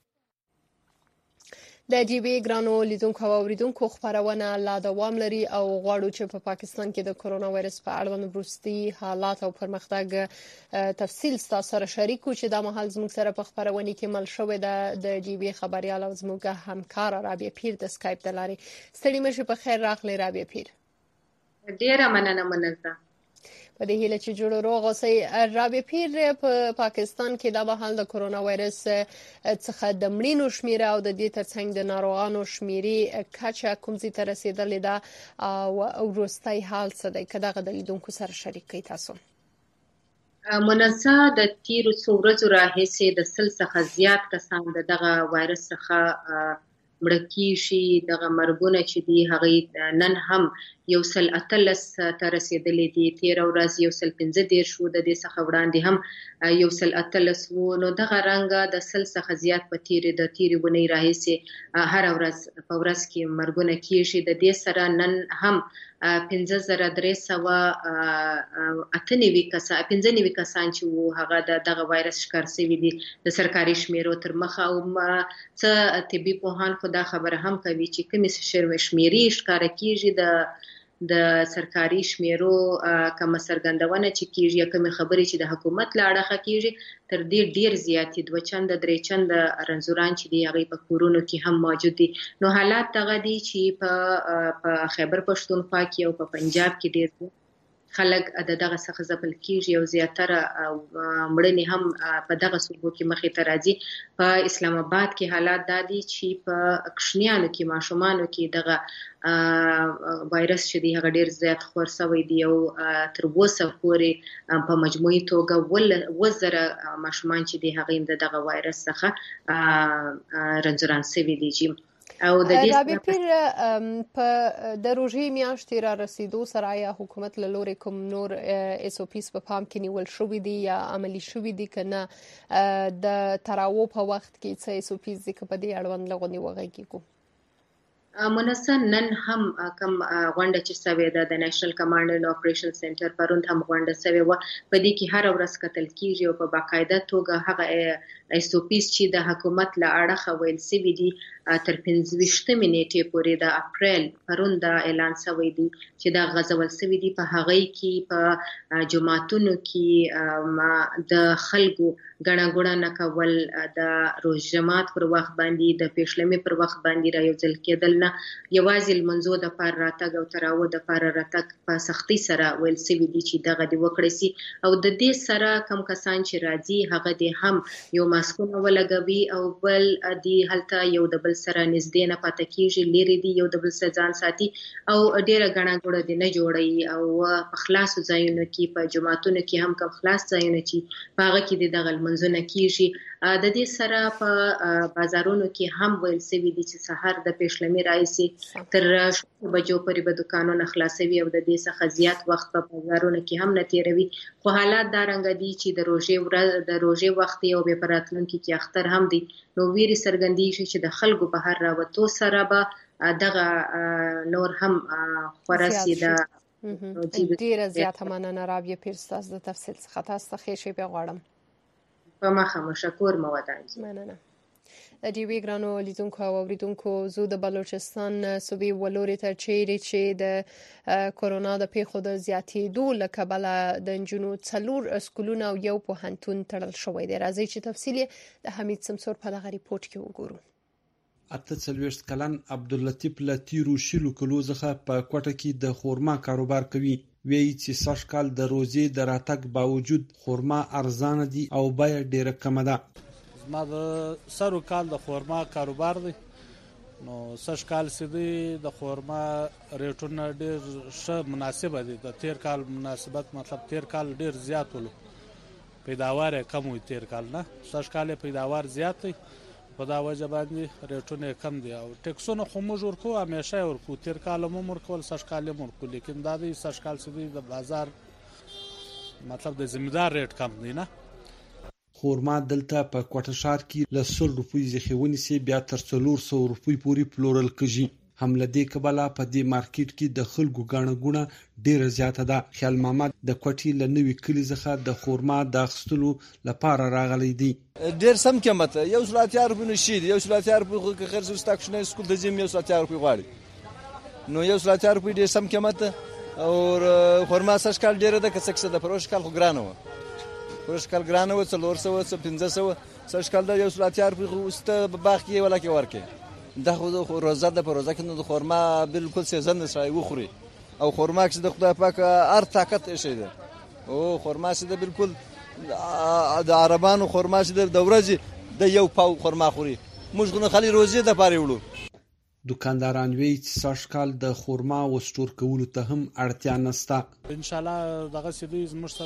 د جیبي ګرانو لیدونکو او اوریدونکو خبرونه لا دوام لري او غواړو چې په پاکستان کې د کرونا وایرس په اړه وروستي حالات او پرمختګ تفصیل ستاسو سره شریکو چې دا مهال زموږ سره په خبرونه کې مل شوې ده د جیبي خبريال او زموږ همکار رابعه پیر د اسکایپ د لارې. ستړي مشه په خیر راغلی رابعه پیر. ډیره مننه په دې هیله چې جوړ روغ اوسئ. رابعه پیر په پاکستان کې د بحال د کرونا وایرس څخه د مړینو شمیره او د دې ترڅنګ د ناروغانو شمیرې کچه کوم ځای ته رسیدلې ده او وروستي حال څه دی کداغه د لیدونکو سره شریک کړئ تاسو. منصه د تیرو څو ورځو راهیسې د 100 څخه زیات کسان دغه وایرس څخه مړکی شي. دغه مرګونه چې دی هغه نن هم 118 ته رسیدلې دي. 13 ورځې 115 شو د دې څخه وړاندې هم 118 وو. نو دغه رنګ د 100 څخه زیات په تیرې ونې راهیسې هر ورځ په ورځ کې مرګونه کیږي. د دې سره نن هم 15,398 کسان چې وو هغه دغه وایرس شکار شوي دي د سرکاري شمیرو تر مخه او څه طبي پوهان خو دا خبره هم کوي چې کومې شمیرې ښکاره کیږي د سرکاري شمیرو کوم سرګندونه چې کیږي یا کوم خبرې چې د حکومت لا اړه کیږي تر دې ډیر زیات 2 چند 3 چند رنزوران چې دی هغه په کورونو کې هم موجود دي. نو حالات دغه دي چې په خیبر پښتونخوا کې او په پنجاب کې ډیر خلک دغه څخه ځپل کیږي او زیاتره مړنې هم په دغه صوبو کې مخې ته راځي. په اسلام آباد کې حالات دادي چې په کښنیانو کې ماشومانو کې دغه وایرس چې دی هغه ډیر زیات خور شوی دی او تر اوسه پورې په مجموعي توګه 1000 ماشومان چې دی هغه دغه وایرس څخه رنځوران شوي دي. او د دې رابعه پیر په د روژې میاشتې را رسیدو سره یا حکومت له لوري کوم نور SOPs په پام کې نیول شوی دی یا عملی شوی دی کنه د تراو په وخت کې څه SOPs دي په دې اړوند لغونی وغږیږو. منصه نن هم کوم غونډه چې سوي ده د نېشنل کمانډ اینډ اپریشن سنټر پروند هم غونډه سوي و په دې کې هر ورځ کتل کیږي او په باقاعده توګه هغه SOPs چې د حکومت له اړخه ویل سوي دي تر 15 نیټې پورې د اپریل پروند اعلان سوی دی چې دا غزول سوي دي. په هغه کې په جماعتونو کې د خلکو غړنګړه نه کول د روز جماعت پر وخت باندې د پېشلمې پر وخت باندې را یو ځل کېدل نه یوازې لمنځو د پار راتګ او تراوه د پار راتګ په سختي سره ویل سوي دي چې دغه دی وکړي سي او د دې سره کم کسان چې راځي هغه دي هم یو ماسکونه ولګوي او بل دی هلته یو د بل سره نږدې نه پاتې کیږي لري دي یو د بل سره ځان ساتي او ډیره غنا ګوړه دي نه جوړي او په خلاصو ځایونو کې په جماعتونو کې هم کم خلاص ځایونه چې هغه کې د دغه منځونه کیږي د دې سره په بازارونو کې هم ویل سوي دي چې سحر د پېشلمي راځي تر بجو پورې به دکانونه خلاصوي او د دې څخه زیات وخت په بازارونو کې هم نه تیروي خو حالات دا رنګ دي چې د روژې وخت او به پراتلونکو کې اختر هم دي نو ویری سرګندېږي چې د خلکو بهر راوتو سره به دغه نور هم خوراسي د ډیره زیاته مننه رابعه پیرستاس د تفصیل څخه تاسو ته ښه شی غواړم په مخه مشکور مودانجی مننه د ډیوی ګرانو لیدونکو او اوریدونکو زو د بلوچستان صوبې ولوري ته چې د کورونا د پیښو د زیاتېدو له کبله د انجونو څلور سکولونه او یو پوهنتون تړل شوی دی راځي چې تفصیل د حمید سمسور په دغه ریپورت کې وګورو 48 کلن عبداللطیف لتیرو شلو کلو څخه په کوټه کې د خورما کاروبار کوي وی چې سږ کال د روزې د راتګ باوجود خورما ارزانه دي او بیه ډیره کمه ده ما د سرو کال د خورما کاروبار دی نو سږ کال سیدی د خورما ریټونه ډیر ښه مناسبه دي د تیر کال مناسبت مطلب تیر کال ډیر زیات ولو پیداوار کم وي تیر کال نه سږ کال پیداوار زیات دی په دا وجه باندې ریټونه کم دي او ټیکسونه خو موږ ورکو همیشه ورکو تیر کال مو ورکول سږ کال مو ورکو لیکن دا د سږ کال سیدی د بازار مطلب د زمیندار ریټ کم دی نه خورما دلته په کوټه ښار کې له 100 روپۍ ځخېونی سي بیا تر 400 روپۍ پورې پلورل کېږي هم لدی کبلا په دې مارکیټ کې د خلکو غاڼګونه ډیره زیاته ده خیال محمد د کوټې لنوي کلی ځخه د خورما د اخستلو لپاره راغلی دی ډیر سم قیمت یو سلاتیار په نشي یو سلاتیار په خرج استاکشنه سکول د جیم یو سلاتیار په غواړي نو یو سلاتیار په ډیر سم قیمت او خورما سشکال ډیره ده که څه د پروش کال خو ګرانه و پروش کال ګرانه و 400 1500 سشکال د یو سلاتیار په اوسته باغ کې ولا کې ورکه دا خو روزه د پروزه کې د خورما بالکل سیزن سره وخوري او خورما چې د خدای پاک هر طاقت شي ده او خورما چې د بالکل د عربانو خورما چې د ورځې د یو پاو خورما خوري موږ غو خالي روزه د پاره وړو دکانداران وی چې ساشکال د خورما او سٹور کولو ته هم اړتیا نشته ان شاء الله دغه سیدی زموږ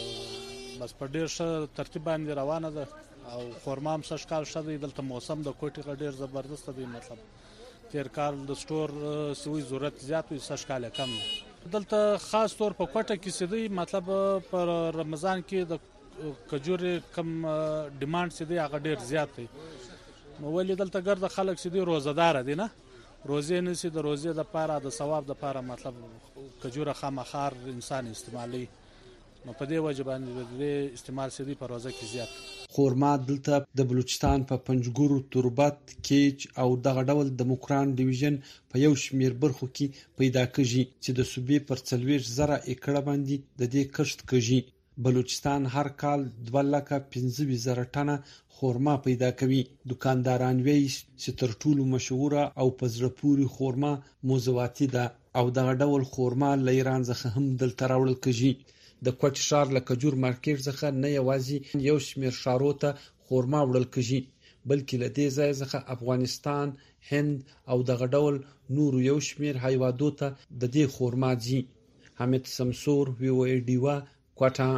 سره بس په ډیر ښه ترتیب باندې روانه ده او خورما هم سشکال شته دلته موسم د کوټي ډیر زبردست دی مطلب تیر کال د سٹور سوي ضرورت زیات وي سشکال کم دلته خاص طور په کوټه کې سیدی مطلب پر رمضان کې د کجوري کم ډیماند سیدی هغه ډیر زیات دی نو ولې دلته ګرځه خلک سیدی روزدار دي نه روزې نسی د روزې د پاره د ثواب د پاره مطلب کجوره خامخار انسان استعمالي نو په دې وجه باندې د استعمال سیدی په روزه کې زیات خورما دلته د بلوچستان په پنجګورو تربت کیج او دغه ډول د مکران ډیویژن په یو شمیر برخو کې پیدا کیږي چې د صوبې پر 40,000 ایکړه باندې د دې کښت کیږي بلوچستان هر کال 2,15,000 ټنه خورما پیدا کوي دکانداران وی چې تر ټولو مشهوره او پزړه پوري خورما موضوعاتي ده او دغه ډول خورما له ایران څخه هم دلته راوړل کیږي د کوټ شار له کجور مارکیټ څخه نه یوازې یو شمیر شارو ته خورما وړل کیږي بلکې له دې ځای څخه افغانستان هند او دغه ډول نور یو شمیر هیوادو ته د دې خورما ځي حمید سمسور وی او ډیوا کوټه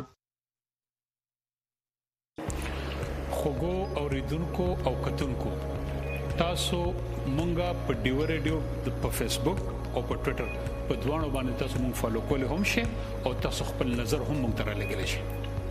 خوګو اوریدونکو او کتونکو تاسو مونږه په ډیو ریډیو په فیسبوک او په ټوئیټر په دوانو باندې تاسو مونږ فالو کول هم شي او تاسو خپل نظر هم مونږ ته رالیږئ شي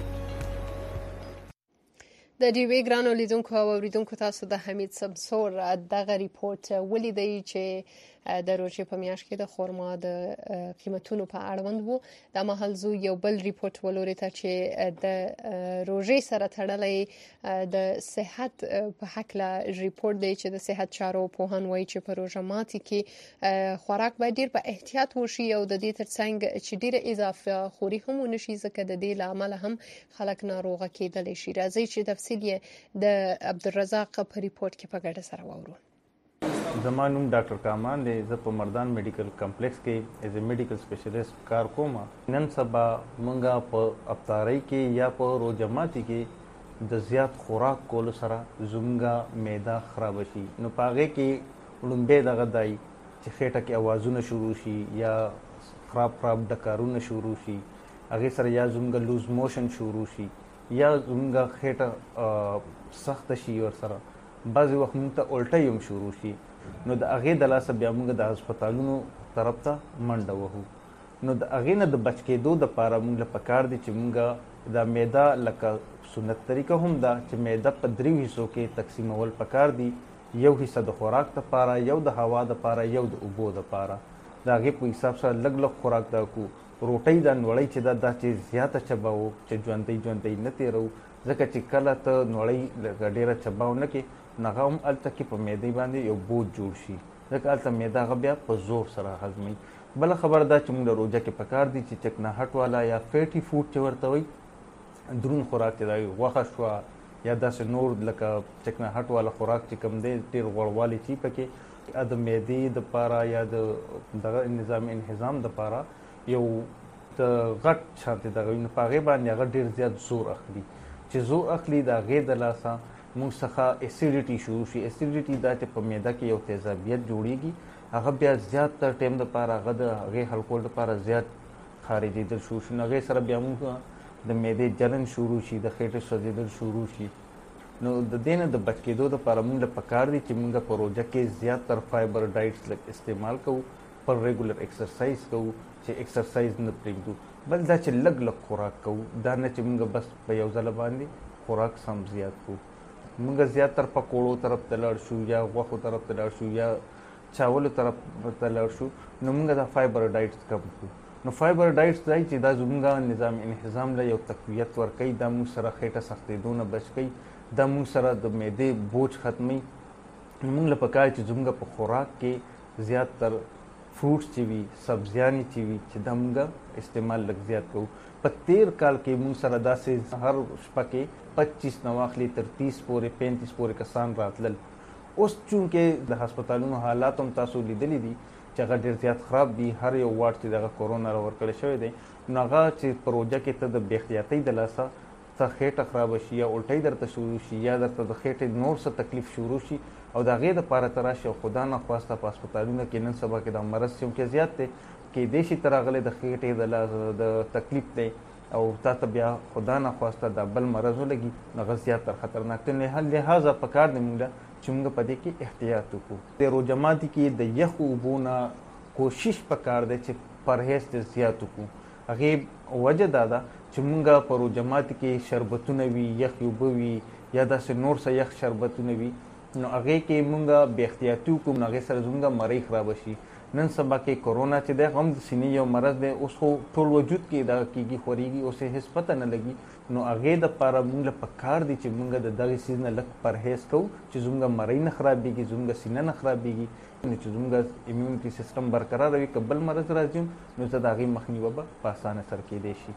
د ډیوی ګرانو لیدونکو او اوریدونکو تاسو د حمید سمسور دغه ریپورت ولیدئ چې د روژې په میاشت کې د خورما د قیمتونو په اړوند وو د مهال زو یو بل ریپورت ولوري ته چې د روژې سره تړلې د صحت په حق لا ریپورت دی چې د صحت چارو پوهان وایي چې په روژه ماتي کې خوراک باید ډیر په احتیاط وشي او د دې ترڅنګ چې ډیر اضافه خوري هم ونشي ځکه د دې لامل هم خلک ناروغه کېدل شي راځي چې تفصیل د عبدالرزاق په ریپورت کې په ګډه سره واورو زمانوم ډاکټر کامان دی، زه په مردان میډیکل کمپلیکس کې ایز ا میډیکل سپیشلیست کار کوم. نن سبا مونږه په افطاری کې یا په روزماتي کې د زیات خوراک کولو سره زمونږه معده خراب شي. نو پاغه کې لومبه دغه دای چې خېټه کې اوازونه شروع شي یا خراب ډکارونه شروع شي، هغه سره یا زمونږه لوز موشن شروع شي یا زمونږه خېټه سخت شي ور سره بعضی وخت موږ ته الټۍ هم شروع شي. نو د هغې د لاسه بیا موږ د هسپتالونو طرف ته منډه وهو. نو د هغې نه د بچ کېدو دپاره موږ له پکار دی چې موږ دا معده لکه سنت طریقه هم ده چې معده په 3 حصو کې تقسیمول پکار دي. یو حصه د خوراک دپاره، یو د هوا دپاره، یو د اوبو دپاره. د هغې په حساب سره لږ لږ خوراک دا کو. روټۍ دا نوړۍ چې دا چې زیاته چباو چې ژوندۍ نه تېرو، ځکه چې کله ته نوړۍ ډېره چباو نه کې نغه هم الته کې په معدې باندې یو بوج جوړ شي، ځکه الته معده هغه بیا په زور سره هضمي. بله خبره دا چې موږ د روژه کې پکار دي چې چکناهټ والا یا فیټي فوډ چې ورته وایي درون خوراک چې دا غوښه شوه یا داسې نور لکه چکناهټ والا خوراک چې کوم دی ډېر غوړوالی چې پکې د معدې دپاره یا د دغه نظام انهضام دپاره یو د غټ شانتې دغه وي. نو په هغې باندې هغه ډېر زیات زور اخلي. چې زور اخلي د هغې د لاسه موږ څخه اسیډیټي شروع شي. اسیډیټي دا چې په معده کې یو تیزابیت جوړیږي، هغه بیا زیات تر ټایم دپاره هغه د هغې حل کولو دپاره زیات خارجېدل شروع شي. نو هغې سره بیا موږ د معدې جلن شروع شي، د خېټې سوځېدل شروع شي. نو د دې نه د بچ کېدو دپاره موږ له پکار دي چې موږ په روژه کې زیات تر فایبر ډایټس لږ استعمال کوو، پر ریګولر ایکسرسایز کوو چې ایکسرسایز نه پرېږدو. بل دا چې لږ لږ خوراک کوو، دا نه چې موږ بس په یو ځله باندې خوراک سم زیات کوو. موږ زیات تر پکوړو طرف ته لاړ شو یا غوښو طرف ته لاړ شو یا چاولو طرف ته لاړ شو، نو موږ دا فایبر ډایټس کم کړو. نو فایبر ډایټس دی چې دا زموږ نظام انهضام له یو تقویت ورکوي، دا موږ سره خېټه سختېدو نه بچ کوي، دا موږ سره د معدې بوج ختموي. نو موږ له پکار چې زموږ په خوراک کې زیات تر فروټس چې وي، سبزیانې چې وي، چې دا موږ استعمال لږ زیات کوو. په 13 کال کې موږ سره داسې هر شپه کې 25 نه واخلي تر 30 پورې 35 پورې کسان راتلل. اوس چونکې د هسپتالونو حالات هم تاسو لیدلی دي چې هغه ډېر زیات خراب دي. هر یو واټ چې دغه کورونا راورکړی شوی دی، نو هغه چې په روژه کې ته د بې احتیاطۍ د لاسه ته خېټه خرابه شي یا الټۍ درته شروع شي یا درته د خېټې نور څه تکلیف شروع شي او د هغې دپاره ته راشي او خدا نخواسته په هسپتالونو کې نن سبا کې دا مرض چونکې زیات دی، کیدای شي ته راغلی د خېټې د تکلیف دی او تا ته بیا خدا نخواسته دا بل مرض ولګي، نو هغه زیات تر خطرناک دی. لهذا پکار دی موږ چې موږ په دې کې احتیاط وکړو. د روژه ماتي کې د یخو اوبو نه کوشش پکار دی چې پرهیز ډېر زیات وکړو. هغې وجه دا ده چې موږ په روژه ماتي کې شربتونه وي، یخ اوبه وي یا داسې نور څه یخ شربتونه وي، نو هغې کې موږ بې احتیاطي وکړو، نو هغې سره زموږ مرۍ خرابه شي. نن سبا کې کورونا چې دی هم د سینې یو مرض دی، اوس خو ټول وجود کې دا کېږي خورېږي، اوس یې هېڅ پته نه لګي. نو هغې دپاره موږ له پکار دي چې موږ د دغې څیز نه لږ پرهیز کوو چې زموږ مرۍ نه خرابېږي، زموږ سینه نه خرابېږي، نو چې زموږ امیونټي سیسټم برقرار وي. که بل مرض راځي نو زه د هغې مخنیوه به په اسانه سره کېدی شي.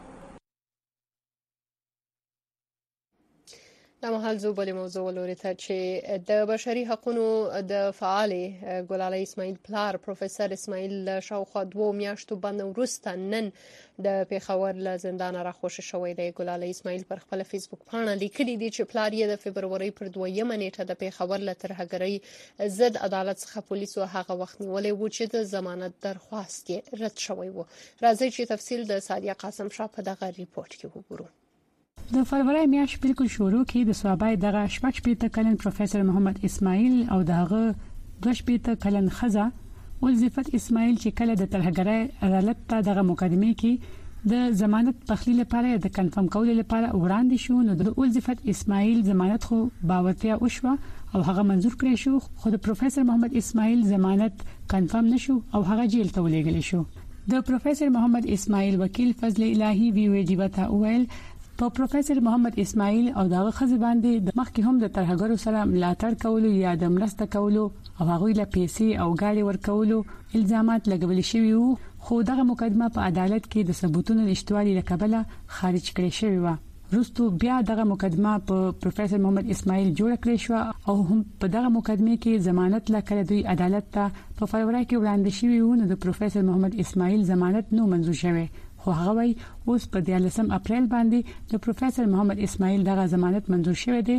دا مهال زه بلې موضوع ولورې ته چې د بشري حقوقو د فعالې ګلالۍ اسماعیل پلار پروفیسور اسماعیل شاوخوا 2 میاشتو باندې وروسته نن د پېښور له زندانه راخوشي شوی دی. ګلالۍ اسماعیل پر خپل فیسبوک پاڼه لیکلي دي چې پلار یې د فبرورۍ پر 2مه نیټه د پېښور له ترهګرۍ ضد عدالت څخه پولیسو هغه وخت نیولی و چې د ضمانت درخواست یې رد شوی و. راځئ چې تفصیل د سادیه قاسم شاه په دغه ریپورت کې وګورو. د فروری میاشت بالکل شروع کې د صوابای دغه شپږ کلن پروفیسور محمد اسماعیل او دغه 2 کلن خزه ولزفت اسماعیل چې کله د ترهګرۍ عدالت ته دغه مقدمه کې د ضمانت پخلی لپاره د کنفرم کولو لپاره وړاندې شو، نو د ولزفت اسماعیل ضمانت خو باورتیا وشوه او هغه منزور کړی شو، خو د پروفیسور محمد اسماعیل ضمانت کنفرم نشو او هغه جیل ته ولېږل شو. د پروفیسور محمد اسماعیل وکیل فضل الهی وی جیبته ویل په پروفیسور محمد اسماعیل او دغه خزه باندې د مخکې هم د ترهګرو سره ملاتړ کولو یا د مرسته کولو او هغه له پیسې او ګاډي ورکولو الزامات لګول شوی وو، خو دغه مقدمه په عدالت کې د ثبوتونو نشټوالي لکبله خارج کړي شوی و. وروسته بیا دغه مقدمه په پروفیسور محمد اسماعیل جوړ کړی شو او هم په دغه مقدمه کې ضمانت لکه دوی عدالت ته په فروری کې وړاندې شوی و نو د پروفیسور محمد اسماعیل ضمانت نو منظور شوی خو هغه وای اوس په 13 اپریل باندې د پروفیسور محمد اسماعیل دغه ضمانت منظور شوی دی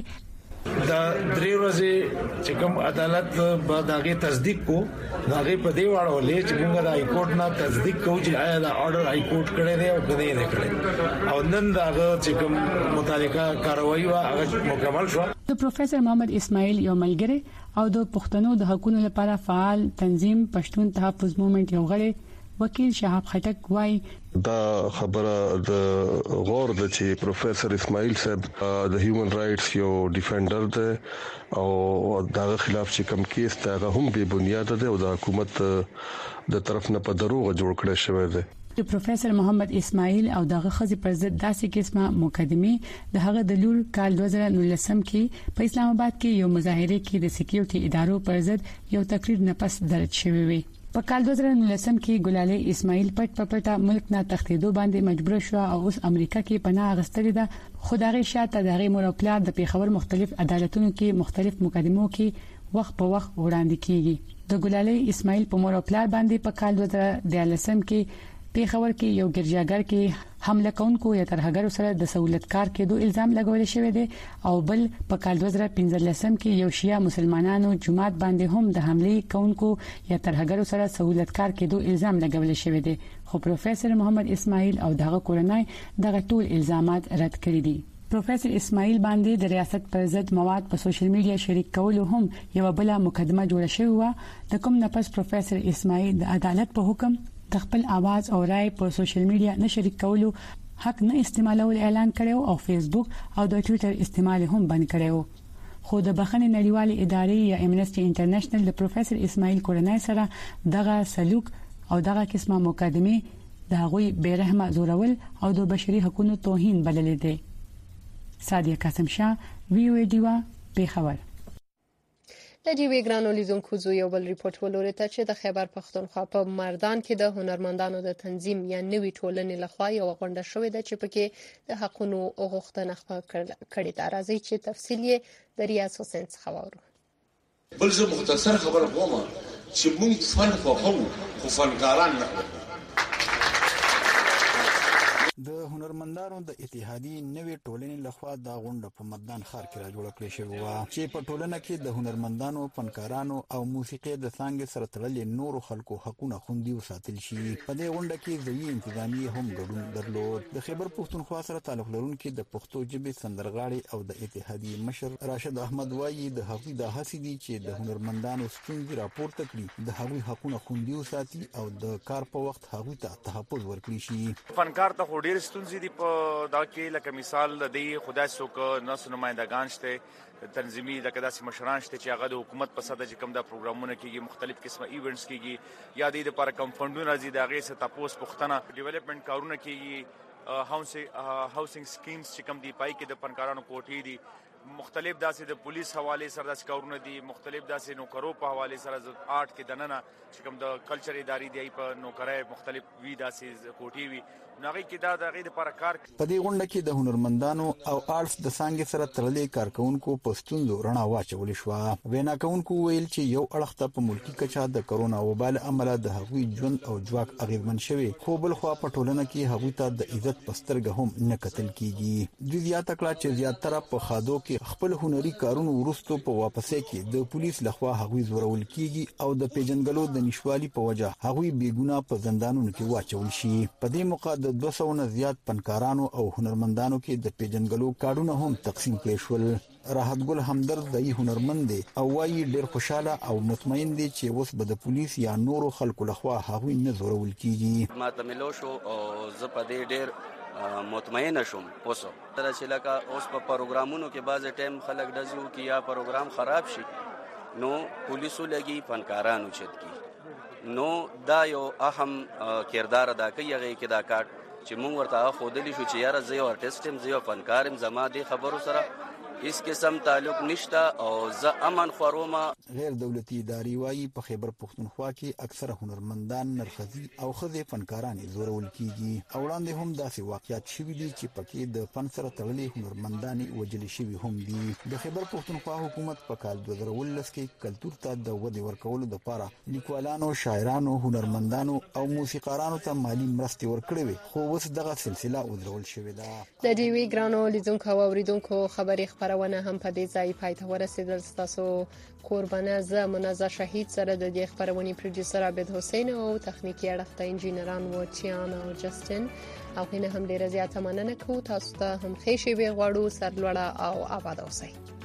دا درې ورځې چې کوم عدالت به داغه تصدیق کو داغه په دی واړولې چې موږ د های کورټ نه تصدیق کوو چې آیا دا آرډر های کورټ کړی دی او کړی نه کړی او نن داغه چې کوم متعلقه کاروایی وا هغه مکمل شو. د پروفیسور محمد اسماعیل یو ملګری او د پښتنو د حقوقو لپاره فعال تنظیم پښتون تحفظ موومېنټ یو غړی وکیل شهاب خټک وای دا خبره د غور د چې پروفیسور اسماعیل صاحب د هیومن رائټس یو ډیفندر دی او دغه خلاف چې کوم کیس ته هغه هم به بنیاد ده او د حکومت د طرف نه په دروغ جوړ کړی شوی دی. د پروفیسور محمد اسماعیل او دغه خزي پر ضد داسې قسمه مقدمه د هغه د لور کال 2019 کې په اسلام آباد کې یو مظاهره کې د سکیورټي ادارو پر ضد یو تقریر نه پس درج شوی وي. په کال 2019 کې ګلالي اسماعیل پټ ملک نه تختیدو باندې مجبور شو او اوس امریکا کې پناه اغستلې ده. خدای شاته دغه مور او پلار د پیښور مختلف عدالتونو کې مختلف مقدمو کې وخت په وخت وړاندې کیږي. د ګلالي اسماعیل په مور او پلار باندې په کال 2013 کې پیښور کې یو ګرځاګر کې حمله کوونکو یا ترهګرو سره د سہولتکار کېدو الزام لګول شوی دی او بل په کال 2015 کې یو شیعه مسلمانانو جماعت باندې هم د حمله کوونکو یا ترهګرو سره سہولتکار کېدو الزام لګول شوی دی خو پروفیسور محمد اسماعیل او دغه کورنۍ دغه ټول الزامات رد کړی دي. پروفیسور اسماعیل باندې د ریاست پر ضد مواد په سوشل میډیا شریک کولو هم یو بل مقدمه جوړه شوې و. د کوم نفس پروفیسور اسماعیل د عدالت په حکم د خپل आवाज او رائے په سوشل میډیا نه شریک کولو حق نه استعمالول اعلان کړو او فیسبوک او د ټوئیټر استعمال هم بند کړو. خو د بخښنې نړیوالې ادارې یا امنسټي انټرنیشنل د پروفیسور اسماعیل کورنۍ سره دغه سلوک او دغه قسمه مقدمه د هغوی بیرحمه زورول او د بشري حقوقو توهین بللې دي. سادیه قاسم شاه وی او ډیوا پیښور. د جیوی ګرانو لیدونکو زو یو بل ریپورت ولورته چې د خیبر پښتونخوا په مردان کې د هنرمندانو د تنظیم یا نوي ټولنې لخوا یو غونډه شوې ده چې پکې د حقونو غوښتنه کړې ده. راځي چې تفصیل یې د ریاض حسین څخه واورو. بل زه مختصر خبره کوم چې موږ فن خو فنکاران نه د هنرمندانو د اتحادیې نوې ټولنې لخوا دا غونډه په مردان ښار کې را جوړه کړې شوې و چې په ټولنه کې د هنرمندانو، فنکارانو او موسیقي د څانګې سره تړلې نورو خلکو حقوقونه خوندي وساتل شي. په دې غونډه کې ځوی انتظامیه هم ګډون درلود. د خیبر پښتونخوا سره تعلق لرونکي د پښتو ژبې سندرغاړي او د اتحادیې مشر راشد احمد وایي د هغوی د هڅې دي چې د هنرمندانو ستونزې راپورته کړي، د هغوی حقوقونه خوندي وساتي او د کار په وخت هغوی ته تحفظ ورکړي شي. فنکار ته ډېر ستونزې دي په دا کې لکه مثال د خدای څوک ناس نمائندگان شته تنظیمي لکه داسې مشران شته چې هغه د حکومت په صده چې کوم د پروګرامونه کېږي مختلف قسمه ایونټس کېږي یا د لپاره کم فندونه راځي د هغې څخه تاسو پوښتنه ډیولپمنٹ کارونه کېږي هاوسینګ سکیمز چې کوم دی پای کې د فنکارانو کوټې دي مختلف داسې د پولیس حواله سره داسې کارونه دي مختلف داسې نوکرو په حواله سره آرټ کې دننه چې کوم د کلچر ادارې دی په نوکرای مختلف وی داسې کوټي وی نغې کې دا د غیر لپاره کار په دې غونډه کې د هنرمندانو او آرټس د څنګه سره تړلې کارکونکو په ستونزو رڼا واچول شو. وینا کوونکو ویل چې یو اړخ ته په ملکی کچا د کرونا وبال عمله د هغوی ژوند او ځواک اغیزمن شوی خو بل خو په ټولنه کې هغوی ته د عزت پسترګه هم نه کتل کیږي. د زیاته کړه چې زیاتره په خادو کې خپل هنري کارونه ورستو په واپسې کې د پولیس لخوا هغوی زورول کیږي او د پیژنګلو د نشوالي په وجه هغوی بیګونه په زندانونو کې واچول شي. په دې موقع د 200 نه زیات فنکارانو او هنرمندانو کې د پیژنګلو کارډونه هم تقسیم کړي شول. راحت ګل همدرد د هنرمند دی او وايي ډېر خوشاله او مطمئن دي چې اوس به د پولیس یا نورو خلکو لخوا هغوی نه زورول کیږي. ما ته ملو شو او زه په دې ډېر مطمئن شوم. اوس تر چې لکه اوس په پروګرامونو کې بعض ټایم خلک دزو کې یا پروګرام خراب شي نو پولیسو لګي فنکارانو چت کی نو دا یو اهم کردار ادا کوي. هغه کې دا کارت چې مونږ ورته خودلی شو چې یاره زه یو آرټیسټ یم زه یو فنکار یم زما دې خبرو سره هیڅ قسم تعلق نشته او زه امن خوروم. غیر دولتي ادارې وايي په خیبر پښتونخوا کې اکثره هنرمندان نرخزي او ښځې فنکاران زورول کیږي او وړاندې هم داسې واقعیت شوي دي چې پکې د فن سره تړلې هنرمندان وجل شوي هم دي. د خیبر پښتونخوا حکومت په کال 2019 کې کلتور ته د ودې ورکولو لپاره لیکوالانو، شاعرانو، هنرمندانو او موسیقارانو ته مالی مرستې ورکړې وي، خو اوس دغه سلسله ودرول شوې ده. د ډیوی ګرانو لیدونکو او اوریدونکو خبري خبرونه هم په دې ځای پای ته ورسېدل. تاسو قربانه زه منازه شهید سره د دې خبرونې پروډوسر عبد حسین او تخنیکی اړخ ته انجینران و چیان او جسټن او هینه هم ډیره زیاته مننه کوو. تاسو ته هم ښه شی به غواړو. سرلوړه او آباد اوسئ.